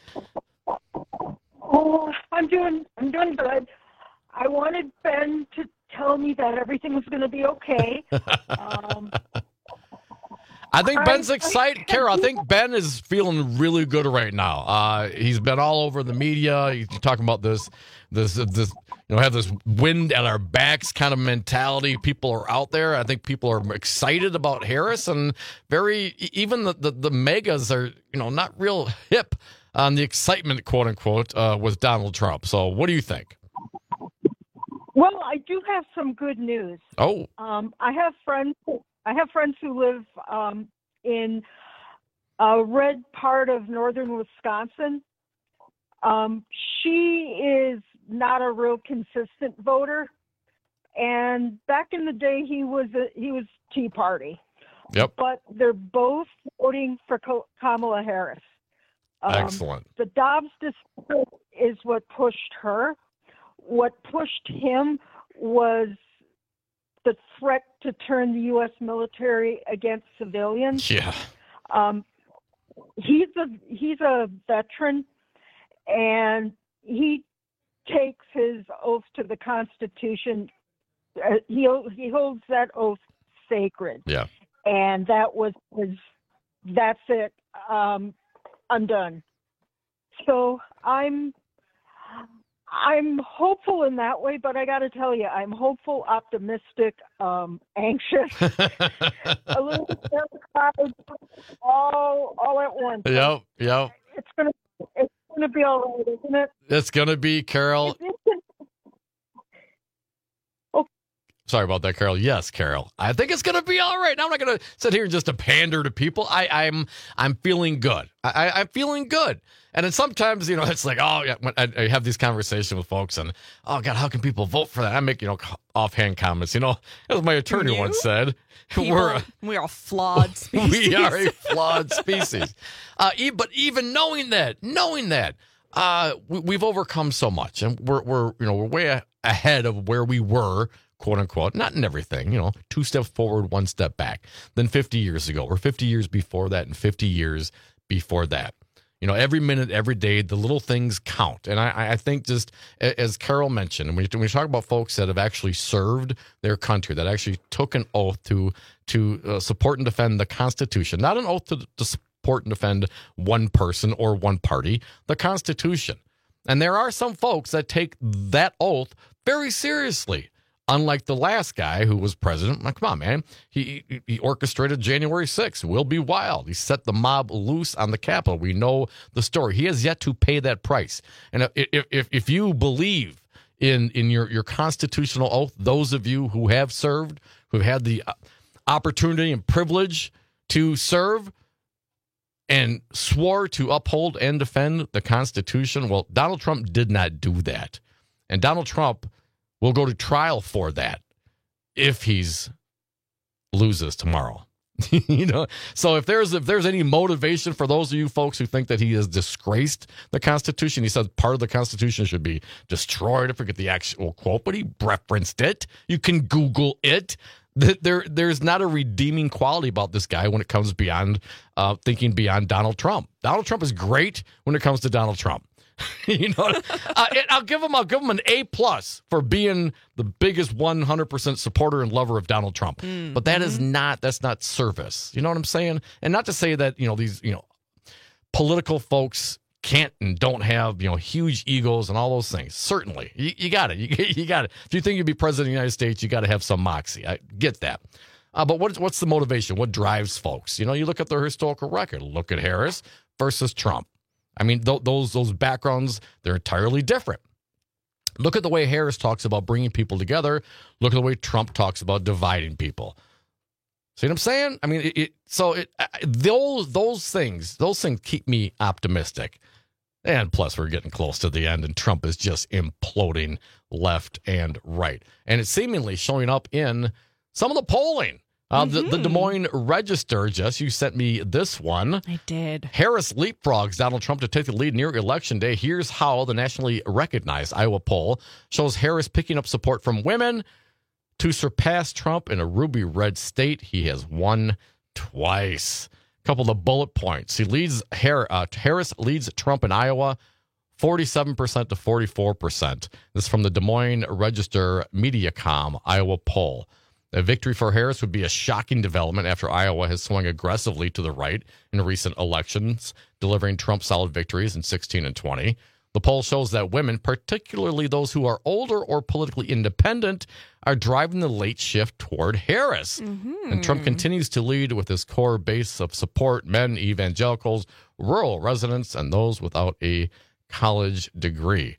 Oh, I'm doing I'm doing good. I wanted Ben to tell me that everything was going to be okay. Um, I think I- Ben's excited. Carol, I think Ben is feeling really good right now. Uh, he's been all over the media. He's talking about this, this, this, you know, have this wind at our backs kind of mentality. People are out there. I think people are excited about Harris, and very, even the, the, the megas are, you know, not real hip on the excitement, quote unquote, uh, with Donald Trump. So what do you think? well, I do have some good news. Oh, Um, I have friends. I have friends who live um, in a red part of northern Wisconsin. Um, she is not a real consistent voter, and back in the day, he was a, he was Tea Party. Yep. But they're both voting for Ko- Kamala Harris. Um, excellent. The Dobbs decision is what pushed her. What pushed him was the threat to turn the U S military against civilians. Yeah. Um, he's a he's a veteran, and he takes his oath to the Constitution. Uh, he he holds that oath sacred. Yeah. And that was his. That's it. Um, I'm done. So I'm. I'm hopeful in that way, but I got to tell you, I'm hopeful, optimistic, um, anxious, a little terrified, all all at once. Yep. Yep. It's gonna it's gonna be all right, isn't it? It's going to be, Carol. Sorry about that, Carol. Yes, Carol. I think it's going to be all right. Now I'm not going to sit here and just to pander to people. I, I'm I'm feeling good. I, I'm feeling good. And then sometimes, you know, it's like, oh, yeah, when I, I have these conversations with folks, and oh God, how can people vote for that? I make, you know, offhand comments. You know, as my attorney You? once said, People, we're we are a flawed species. we are a flawed species. Uh, e- but even knowing that, knowing that, uh, we, we've overcome so much, and we're we're you know we're way a- ahead of where we were, quote unquote. Not in everything, you know, two steps forward, one step back. Than fifty years ago, or fifty years before that, and fifty years before that. You know, every minute, every day, the little things count. And I, I think just as Carol mentioned, when we talk about folks that have actually served their country, that actually took an oath to to uh, support and defend the Constitution, not an oath to, to support and defend one person or one party, the Constitution. And there are some folks that take that oath very seriously. Unlike the last guy who was president, like, come on, man, he, he he orchestrated January sixth. Will be wild. He set the mob loose on the Capitol. We know the story. He has yet to pay that price. And if if, if you believe in in your, your constitutional oath, those of you who have served, who've had the opportunity and privilege to serve and swore to uphold and defend the Constitution, well, Donald Trump did not do that. And Donald Trump will go to trial for that if he's loses tomorrow. You know, so if there's if there's any motivation for those of you folks who think that he has disgraced the Constitution, he said part of the Constitution should be destroyed. I forget the actual quote, but he referenced it. You can Google it. There, there's not a redeeming quality about this guy when it comes beyond uh, thinking beyond Donald Trump. Donald Trump is great when it comes to Donald Trump. You know, uh, I'll give him. I'll give him an A plus for being the biggest one hundred percent supporter and lover of Donald Trump. Mm-hmm. But that is not. That's not service. You know what I'm saying? And not to say that you know these you know political folks can't and don't have you know huge egos and all those things. Certainly, you, you got it. You, you got it. If you think you'd be president of the United States, you got to have some moxie. I get that. Uh, but what, what's the motivation? What drives folks? You know, you look at their historical record. Look at Harris versus Trump. I mean, th- those those backgrounds, they're entirely different. Look at the way Harris talks about bringing people together. Look at the way Trump talks about dividing people. See what I'm saying? I mean, it, it, so it, uh, those those things, those things keep me optimistic. And plus, we're getting close to the end, and Trump is just imploding left and right. And it's seemingly showing up in some of the polling. Uh, mm-hmm. the, the Des Moines Register, Jess, you sent me this one. I did. Harris leapfrogs Donald Trump to take the lead near Election Day. Here's how the nationally recognized Iowa poll shows Harris picking up support from women to surpass Trump in a ruby red state. He has won twice. A couple of bullet points. He leads Harris, uh, Harris leads Trump in Iowa forty-seven percent to forty-four percent. This is from the Des Moines Register Mediacom Iowa poll. A victory for Harris would be a shocking development after Iowa has swung aggressively to the right in recent elections, delivering Trump solid victories in sixteen and twenty. The poll shows that women, particularly those who are older or politically independent, are driving the late shift toward Harris. Mm-hmm. And Trump continues to lead with his core base of support: men, evangelicals, rural residents, and those without a college degree.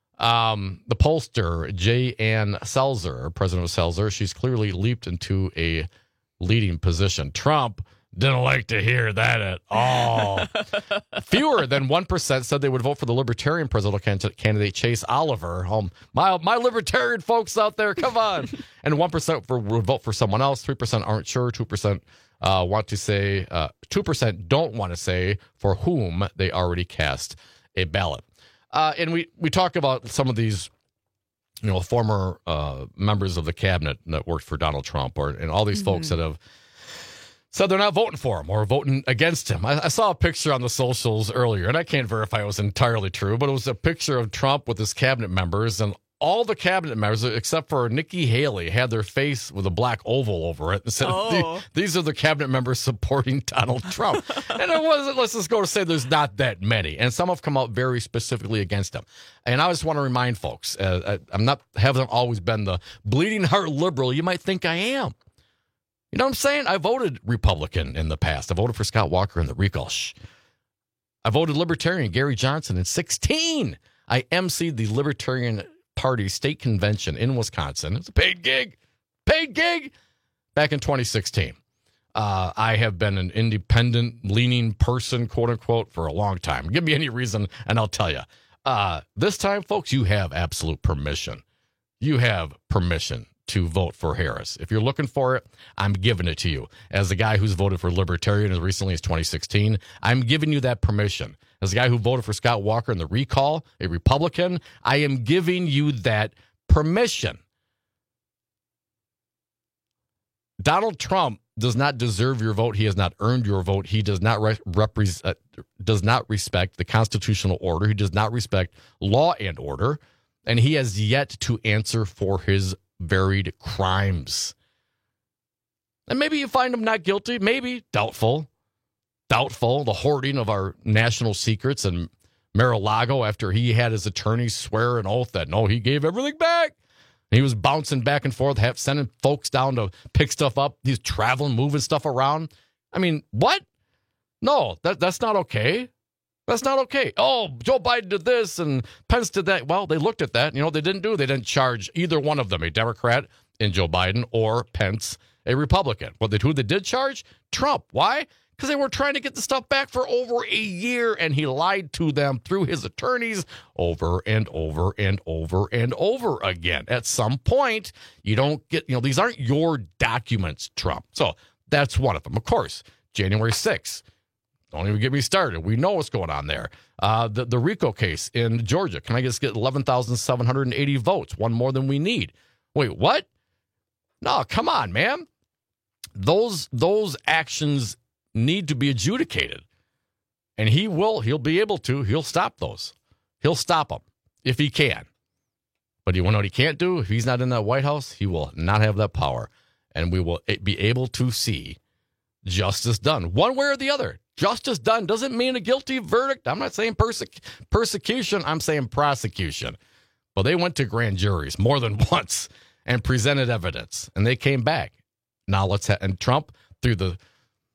Um, the pollster, Jay Ann Selzer, president of Selzer, she's clearly leaped into a leading position. Trump didn't like to hear that at all. Fewer than one percent said they would vote for the Libertarian presidential candidate, Chase Oliver. Um, my, my Libertarian folks out there, come on. And one percent for, would vote for someone else. three percent aren't sure. two percent uh, want to say, uh, two percent don't want to say for whom they already cast a ballot. Uh, and we, we talk about some of these, you know, former uh, members of the cabinet that worked for Donald Trump, or and all these mm-hmm. folks that have said they're not voting for him or voting against him. I, I saw a picture on the socials earlier, and I can't verify it was entirely true, but it was a picture of Trump with his cabinet members, and all the cabinet members, except for Nikki Haley, had their face with a black oval over it and said, oh. these are the cabinet members supporting Donald Trump. And it wasn't, let's just go to say there's not that many. And some have come out very specifically against him. And I just want to remind folks, uh, I'm not, haven't always been the bleeding heart liberal you might think I am. You know what I'm saying? I voted Republican in the past. I voted for Scott Walker in the recall. Shh. I voted Libertarian Gary Johnson in sixteen. I emceed the Libertarian Party state convention in Wisconsin. It's a paid gig, paid gig back in twenty sixteen. Uh, I have been an independent leaning person, quote unquote, for a long time. Give me any reason and I'll tell you. Uh, this time, folks, you have absolute permission. You have permission to vote for Harris. If you're looking for it, I'm giving it to you. As a guy who's voted for Libertarian as recently as twenty sixteen, I'm giving you that permission. As a guy who voted for Scott Walker in the recall, a Republican, I am giving you that permission. Donald Trump does not deserve your vote. He has not earned your vote. He does not re- represent, uh, does not respect the constitutional order. He does not respect law and order, and he has yet to answer for his varied crimes. And maybe you find him not guilty, maybe doubtful. Doubtful, the hoarding of our national secrets in Mar-a-Lago after he had his attorneys swear an oath that, no, he gave everything back. And he was bouncing back and forth, have, sending folks down to pick stuff up. He's traveling, moving stuff around. I mean, what? No, that that's not okay. That's not okay. Oh, Joe Biden did this and Pence did that. Well, they looked at that. You know what they didn't do? They didn't charge either one of them, a Democrat in Joe Biden or Pence, a Republican. What they, who they did charge? Trump. Why? Because they were trying to get the stuff back for over a year, and he lied to them through his attorneys over and over and over and over again. At some point, you don't get, you know, these aren't your documents, Trump. So that's one of them. Of course, January sixth. Don't even get me started. We know what's going on there. Uh, the, the RICO case in Georgia. Can I just get eleven thousand seven hundred eighty votes? One more than we need. Wait, what? No, come on, man. Those those actions need to be adjudicated. And he will, he'll be able to, he'll stop those. He'll stop them if he can. But you want to know what he can't do? If he's not in that White House, he will not have that power. And we will be able to see justice done one way or the other. Justice done doesn't mean a guilty verdict. I'm not saying persec- persecution. I'm saying prosecution. But they went to grand juries more than once and presented evidence, and they came back. Now let's have, and Trump, through the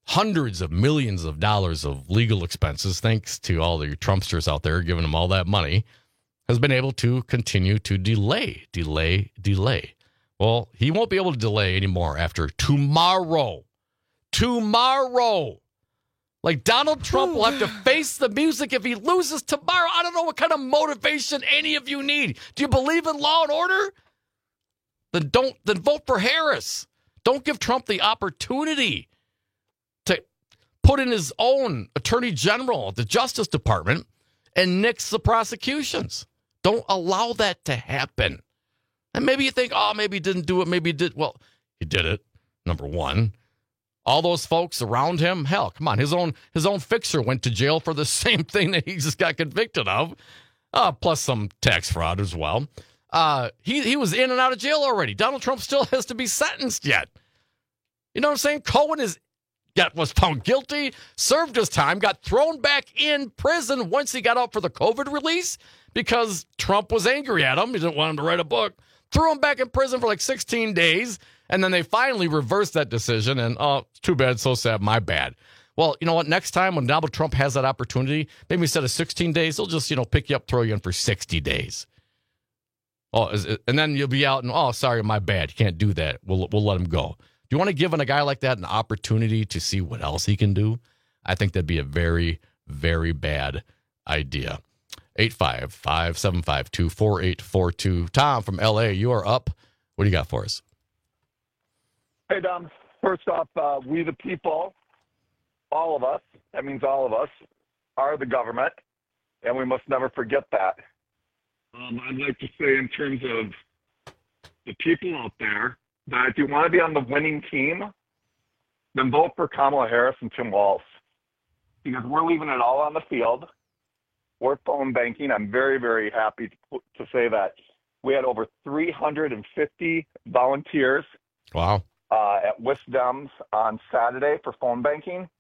hundreds of millions of dollars of legal expenses, thanks to all the Trumpsters out there giving him all that money, has been able to continue to delay, delay, delay. Well, he won't be able to delay anymore after tomorrow. Tomorrow. Like, Donald Trump will have to face the music if he loses tomorrow. I don't know what kind of motivation any of you need. Do you believe in law and order? Then don't, then vote for Harris. Don't give Trump the opportunity to put in his own attorney general at the Justice Department and nix the prosecutions. Don't allow that to happen. And maybe you think, oh, maybe he didn't do it. Maybe he did. Well, he did it, number one. All those folks around him, hell, come on. His own his own fixer went to jail for the same thing that he just got convicted of, uh, plus some tax fraud as well. Uh, he, he was in and out of jail already. Donald Trump still has to be sentenced yet. You know what I'm saying? Cohen is got was found guilty, served his time, got thrown back in prison once he got out for the COVID release because Trump was angry at him. He didn't want him to write a book. Threw him back in prison for like sixteen days. And then they finally reversed that decision. And, oh, too bad, so sad, my bad. Well, you know what? Next time when Donald Trump has that opportunity, maybe instead of sixteen days, they'll just, you know, pick you up, throw you in for sixty days. Oh, and then you'll be out and, oh, sorry, my bad. You can't do that. We'll, we'll let him go. Do you want to give a guy like that an opportunity to see what else he can do? I think that'd be a very, very bad idea. eight five five, seven five two, four eight four two. Tom from L A, you are up. What do you got for us? Hey, Dom. First off, uh, we the people, all of us, that means all of us, are the government, and we must never forget that. Um, I'd like to say in terms of the people out there, that if you want to be on the winning team, then vote for Kamala Harris and Tim Walz. Because we're leaving it all on the field. We're phone banking. I'm very, very happy to, to say that we had over three hundred fifty volunteers. Wow. Uh, at Wisdoms on Saturday for phone banking.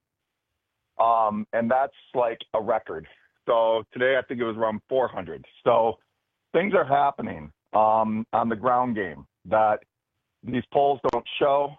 Um, and that's like a record. So today I think it was around four hundred. So things are happening um, on the ground game that these polls don't show.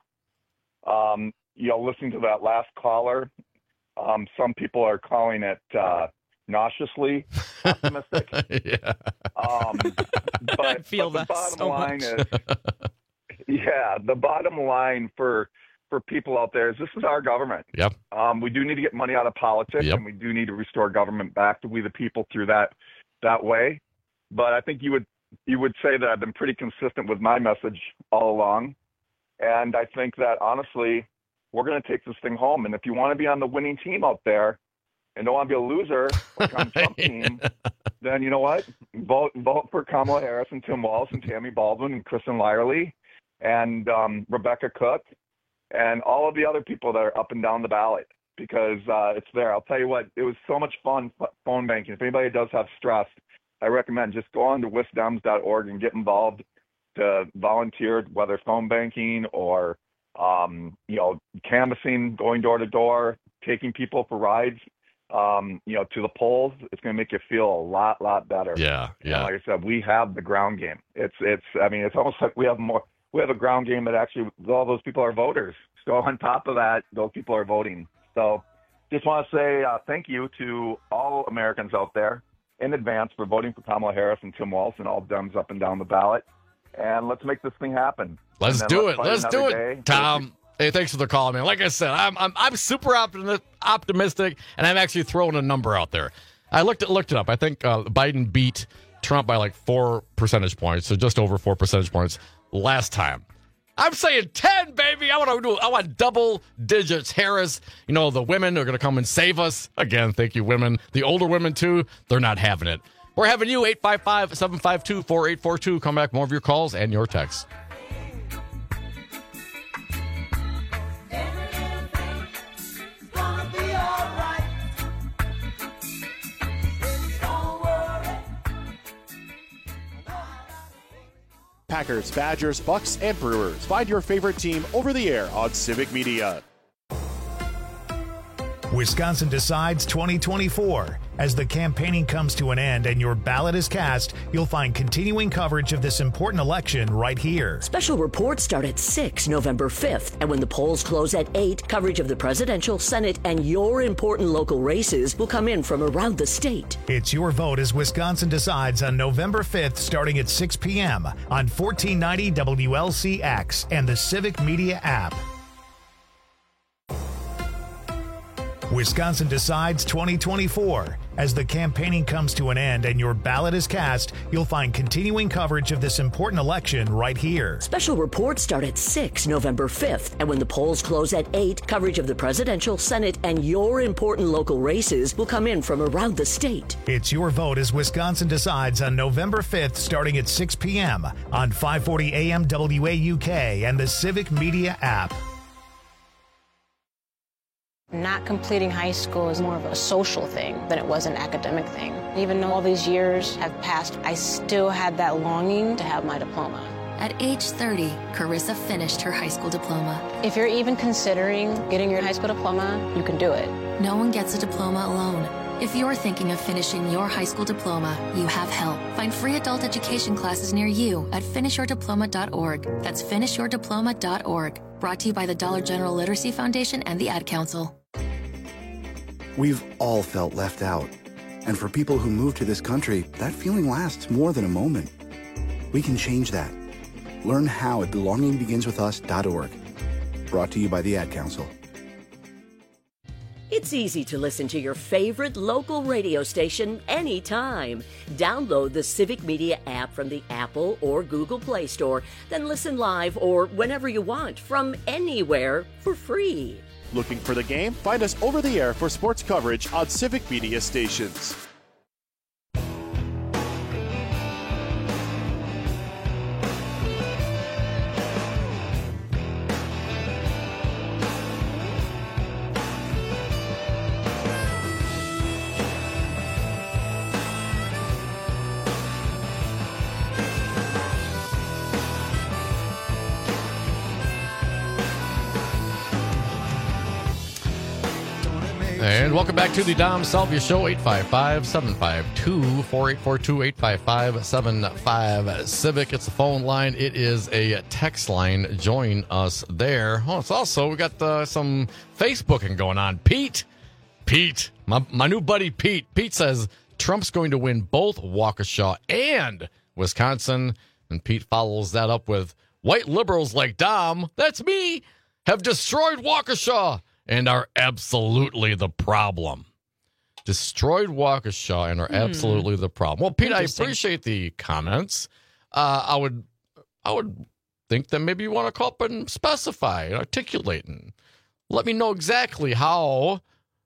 Um, you know, listening to that last caller, um, some people are calling it uh, nauseously optimistic. Yeah. Um, but, I feel but the that bottom so line much. is, yeah, the bottom line for for people out there is this is our government. Yep. Um, we do need to get money out of politics, Yep. and we do need to restore government back to we the people through that that way. But I think you would you would say that I've been pretty consistent with my message all along, and I think that honestly, we're going to take this thing home. And if you want to be on the winning team out there and don't want to be a loser like on the Trump team, then you know what? Vote vote for Kamala Harris and Tim Walz and Tammy Baldwin and Kristen Lyerly and um, Rebecca Cook and all of the other people that are up and down the ballot because uh, it's there. I'll tell you what, it was so much fun phone banking. If anybody does have stress, I recommend just go on to wisdoms dot org and get involved to volunteer, whether phone banking or, um, you know, canvassing, going door to door, taking people for rides. Um, you know, to the polls, it's going to make you feel a lot, lot better. Yeah, yeah. And like I said, we have the ground game. It's, it's. I mean, it's almost like we have more. We have a ground game that actually all those people are voters. So on top of that, those people are voting. So just want to say uh, thank you to all Americans out there in advance for voting for Kamala Harris and Tim Walz and all Dems up and down the ballot. And let's make this thing happen. Let's do let's it. Let's do it, day. Tom. Hey, thanks for the call, man. Like I said, I'm I'm, I'm super optimi- optimistic, and I'm actually throwing a number out there. I looked at looked it up. I think uh, Biden beat Trump by like four percentage points, so just over four percentage points last time. I'm saying ten, baby. I want to do. I want double digits. Harris, you know, the women are going to come and save us again. Thank you, women. The older women too. They're not having it. We're having you. eight five five, seven five two, four eight four two. Come back. More of your calls and your texts. Packers, Badgers, Bucks, and Brewers. Find your favorite team over the air on Civic Media. Wisconsin Decides twenty twenty-four As the campaigning comes to an end and your ballot is cast, you'll find continuing coverage of this important election right here. Special reports start at six November fifth, and when the polls close at eight, coverage of the presidential, Senate, and your important local races will come in from around the state. It's Your Vote as Wisconsin Decides on November fifth starting at six p.m. on fourteen ninety W L C X and the Civic Media app. Wisconsin Decides twenty twenty-four. As the campaigning comes to an end and your ballot is cast, you'll find continuing coverage of this important election right here. Special reports start at six November fifth, and when the polls close at eight, coverage of the presidential, Senate, and your important local races will come in from around the state. It's Your Vote as Wisconsin Decides on November fifth starting at six p.m. on five forty A M W A U K and the Civic Media app. Not completing high school is more of a social thing than it was an academic thing. Even though all these years have passed, I still had that longing to have my diploma. At age thirty, Carissa finished her high school diploma. If you're even considering getting your high school diploma, you can do it. No one gets a diploma alone. If you're thinking of finishing your high school diploma, you have help. Find free adult education classes near you at finish your diploma dot org. That's finish your diploma dot org. Brought to you by the Dollar General Literacy Foundation and the Ad Council. We've all felt left out. And for people who move to this country, that feeling lasts more than a moment. We can change that. Learn how at belonging begins with us dot org. Brought to you by the Ad Council. It's easy to listen to your favorite local radio station anytime. Download the Civic Media app from the Apple or Google Play Store, then listen live or whenever you want from anywhere for free. Looking for the game? Find us over the air for sports coverage on Civic Media stations. And welcome back to the Dom Salvia Show, eight five five, seven five two, four eight four two, eight five five, seven five Civic. It's the phone line. It is a text line. Join us there. Oh, it's also, we got uh, some Facebooking going on. Pete, Pete, my, my new buddy Pete. Pete says Trump's going to win both Waukesha and Wisconsin. And Pete follows that up with, white liberals like Dom, that's me, have destroyed Waukesha and are absolutely the problem. Destroyed Waukesha and are hmm. absolutely the problem. Well, Pete, I appreciate the comments. Uh, I would, I would think that maybe you want to call up and specify and articulate and let me know exactly how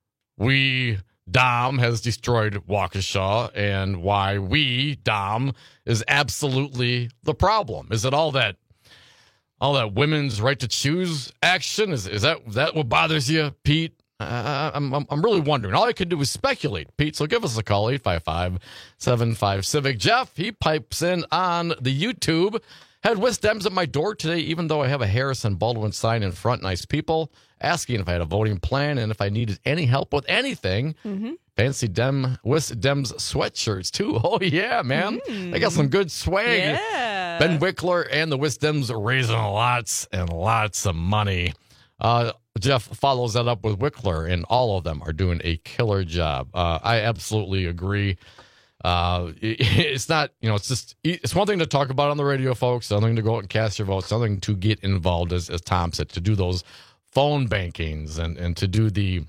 we, Dom, has destroyed Waukesha and why we, Dom, is absolutely the problem. Is it all that? All that women's right to choose action? Is is that is that what bothers you, Pete? Uh, I'm, I'm I'm really wondering. All I can do is speculate, Pete. So give us a call, eight five five, seven five Civic. Jeff, he pipes in on the YouTube. Had Wis Dems at my door today, even though I have a Harrison Baldwin sign in front. Nice people asking if I had a voting plan and if I needed any help with anything. Mm-hmm. Fancy Dem Wis Dems sweatshirts too. Oh yeah, man, mm. They got some good swag. Yeah. Ben Wickler and the Wis Dems are raising lots and lots of money. Uh, Jeff follows that up with Wickler, and all of them are doing a killer job. Uh, I absolutely agree. Uh, it, it's not, you know, it's just, it's one thing to talk about on the radio, folks, something to go out and cast your vote, something to get involved, as, as Tom said, to do those phone bankings and, and to do the,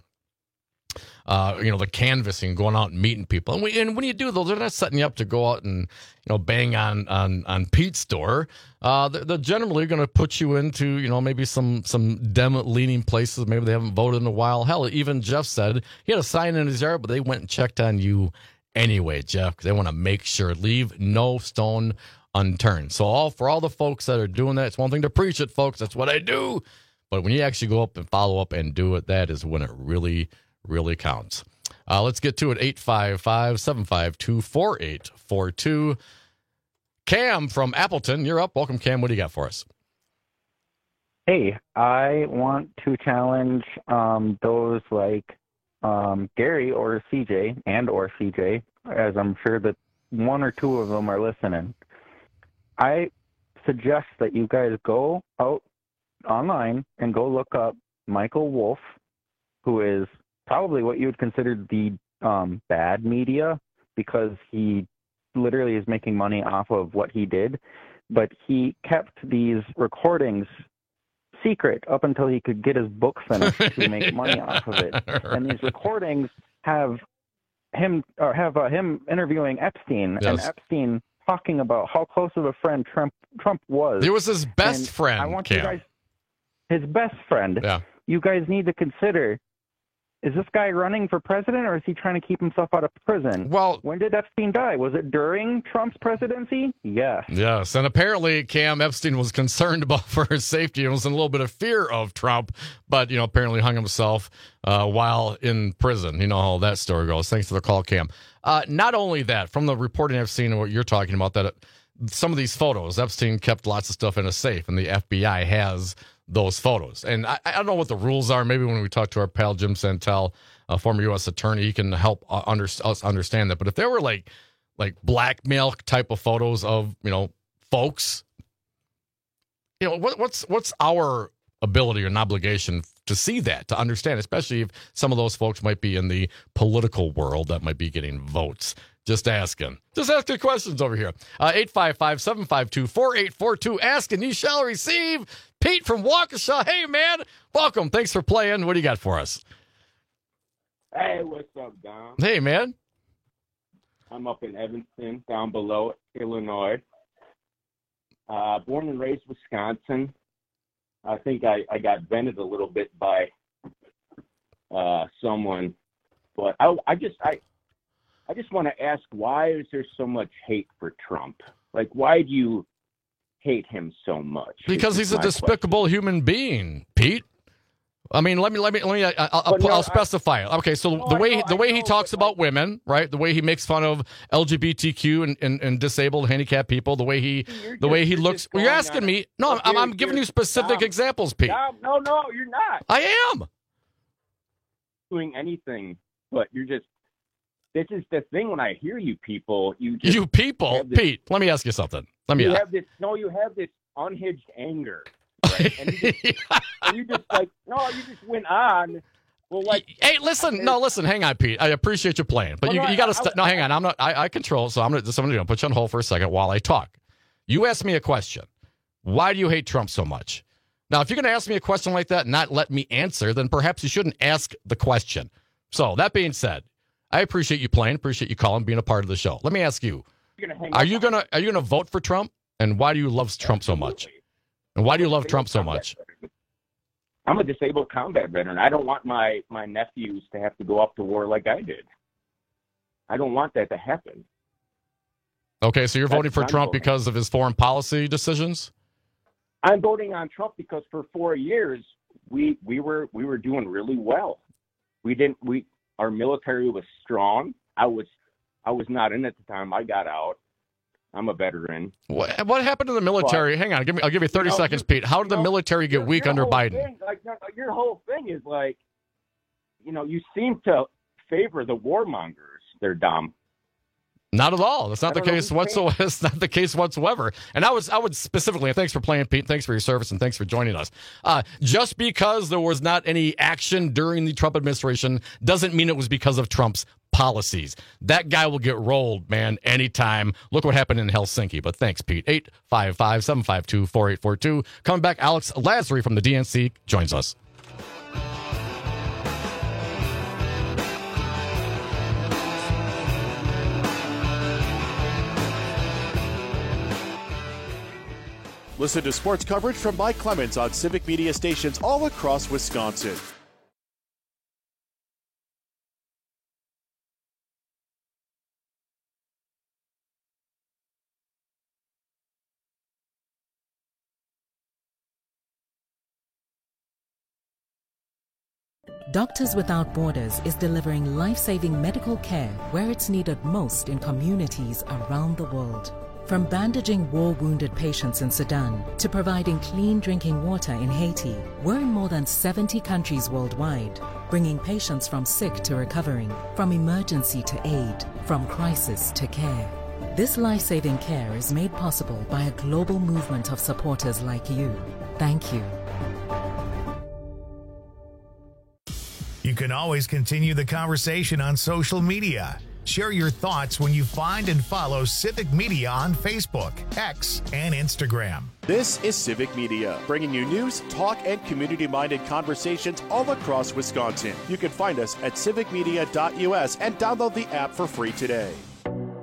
uh, you know, the canvassing, going out and meeting people. And, we, and when you do those, they're not setting you up to go out and, you know, bang on, on, on Pete's door. Uh, they're, they're generally going to put you into, you know, maybe some, some Dem-leaning places. Maybe they haven't voted in a while. Hell, even Jeff said he had a sign in his yard, but they went and checked on you anyway, Jeff. They want to make sure, leave no stone unturned. So all for all the folks that are doing that, it's one thing to preach it, folks. That's what I do. But when you actually go up and follow up and do it, that is when it really really counts. Uh, let's get to it. eight five five, seven five two, four eight four two. Cam from Appleton, you're up. Welcome, Cam. What do you got for us? Hey, I want to challenge um, those like um, Gary or C J and or C J, as I'm sure that one or two of them are listening, I suggest that you guys go out online and go look up Michael Wolff, who is probably what you would consider the um, bad media, because he literally is making money off of what he did. But he kept these recordings secret up until he could get his book finished to make money off of it. And these recordings have him or have uh, him interviewing Epstein, Yes. and Epstein talking about how close of a friend Trump Trump was. He was his best And friend, I want Cam. you guys, his best friend. Yeah. You guys need to consider: is this guy running for president, or is he trying to keep himself out of prison? Well, when did Epstein die? Was it during Trump's presidency? Yes. Yes, and apparently Cam Epstein was concerned about for his safety and was in a little bit of fear of Trump, but, you know, apparently hung himself uh, while in prison. You know how that story goes. Thanks for the call, Cam. Uh, not only that, from the reporting I've seen and what you're talking about, that it, some of these photos, Epstein kept lots of stuff in a safe, and the F B I has those photos. And I, I don't know what the rules are. Maybe when we talk to our pal Jim Santel, a former U S attorney, he can help uh, under, us understand that. But if there were like like blackmail type of photos of, you know, folks, you know, what, what's what's our ability or an obligation to see that, to understand, especially if some of those folks might be in the political world that might be getting votes. Just asking. Just asking questions over here. Uh, eight five five, seven five two, four eight four two. Ask and you shall receive. Pete from Waukesha. Hey, man. Welcome. Thanks for playing. What do you got for us? Hey, what's up, Dom? Hey, man. I'm up in Evanston, down below, Illinois. Uh, born and raised Wisconsin. I think I, I got vented a little bit by uh, someone, but I, I just I I just want to ask, why is there so much hate for Trump? Like, why do you hate him so much? Because Is he's a my despicable question. human being, Pete. I mean, let me let me let me. I, I'll, But no, I'll I- specify it. Okay, so No, the I way know, the I way he know, talks but about women, right? The way he makes fun of L G B T Q and, and, and disabled, handicapped people. The way he You're the way just- he you're looks. just Well, you're going asking on me. a- No, I'm, You're- I'm giving you're- you specific Dom, examples, Pete. Dom, no, no, you're not I am. doing anything, but you're just. This is the thing. When I hear you people, you just You people, have this- Pete. Let me ask you something. Let me. you ask. have this. No, you have this unhinged anger, right? and, you just, and you just like no, you just went on. Well, like, Hey, listen, no, listen, hang on, Pete. I appreciate you playing, but Well, you, no, you got I- to st- I- no, hang on. I'm not. I, I control, so I'm gonna just I'm gonna put you on hold for a second while I talk. You asked me a question. Why do you hate Trump so much? Now, if you're gonna ask me a question like that and not let me answer, then perhaps you shouldn't ask the question. So that being said, I appreciate you playing, appreciate you calling, being a part of the show. Let me ask you: you're gonna hang Are up you on gonna are you gonna vote for Trump? And why do you love Trump so much? And why do you love Trump so much? I'm a disabled combat veteran. I don't want my my nephews to have to go off to war like I did. I don't want that to happen. Okay, so you're That's voting for what I'm Trump voting. because of his foreign policy decisions? I'm voting on Trump because for four years we we were we were doing really well. We didn't we our military was strong. I was I was not in at the time. I got out. I'm a veteran. What, what happened to the military? Hang on, give me. I'll give you thirty You know, seconds, you- Pete. How did the you know, military get your- weak your under whole Biden? thing, like your- your whole thing is like, you know, you seem to favor the warmongers. They're dumb. Not at all. That's not I the don't know case who's whatsoever. It's not the case whatsoever. And I was, I would specifically. Thanks for playing, Pete. Thanks for your service, and thanks for joining us. Uh, just because there was not any action during the Trump administration doesn't mean it was because of Trump's policies. That guy will get rolled, man, anytime. Look what happened in Helsinki. But thanks, Pete. eight five five, seven five two, four eight four two. Coming back, Alex Lazary from the D N C joins us. Listen to sports coverage from Mike Clemens on Civic Media stations all across Wisconsin. Doctors Without Borders is delivering life-saving medical care where it's needed most in communities around the world. From bandaging war-wounded patients in Sudan to providing clean drinking water in Haiti, we're in more than seventy countries worldwide, bringing patients from sick to recovering, from emergency to aid, from crisis to care. This life-saving care is made possible by a global movement of supporters like you. Thank you. You can always continue the conversation on social media. Share your thoughts when you find and follow Civic Media on Facebook, X, and Instagram. This is Civic Media, bringing you news, talk, and community-minded conversations all across Wisconsin. You can find us at civic media dot U S and download the app for free today.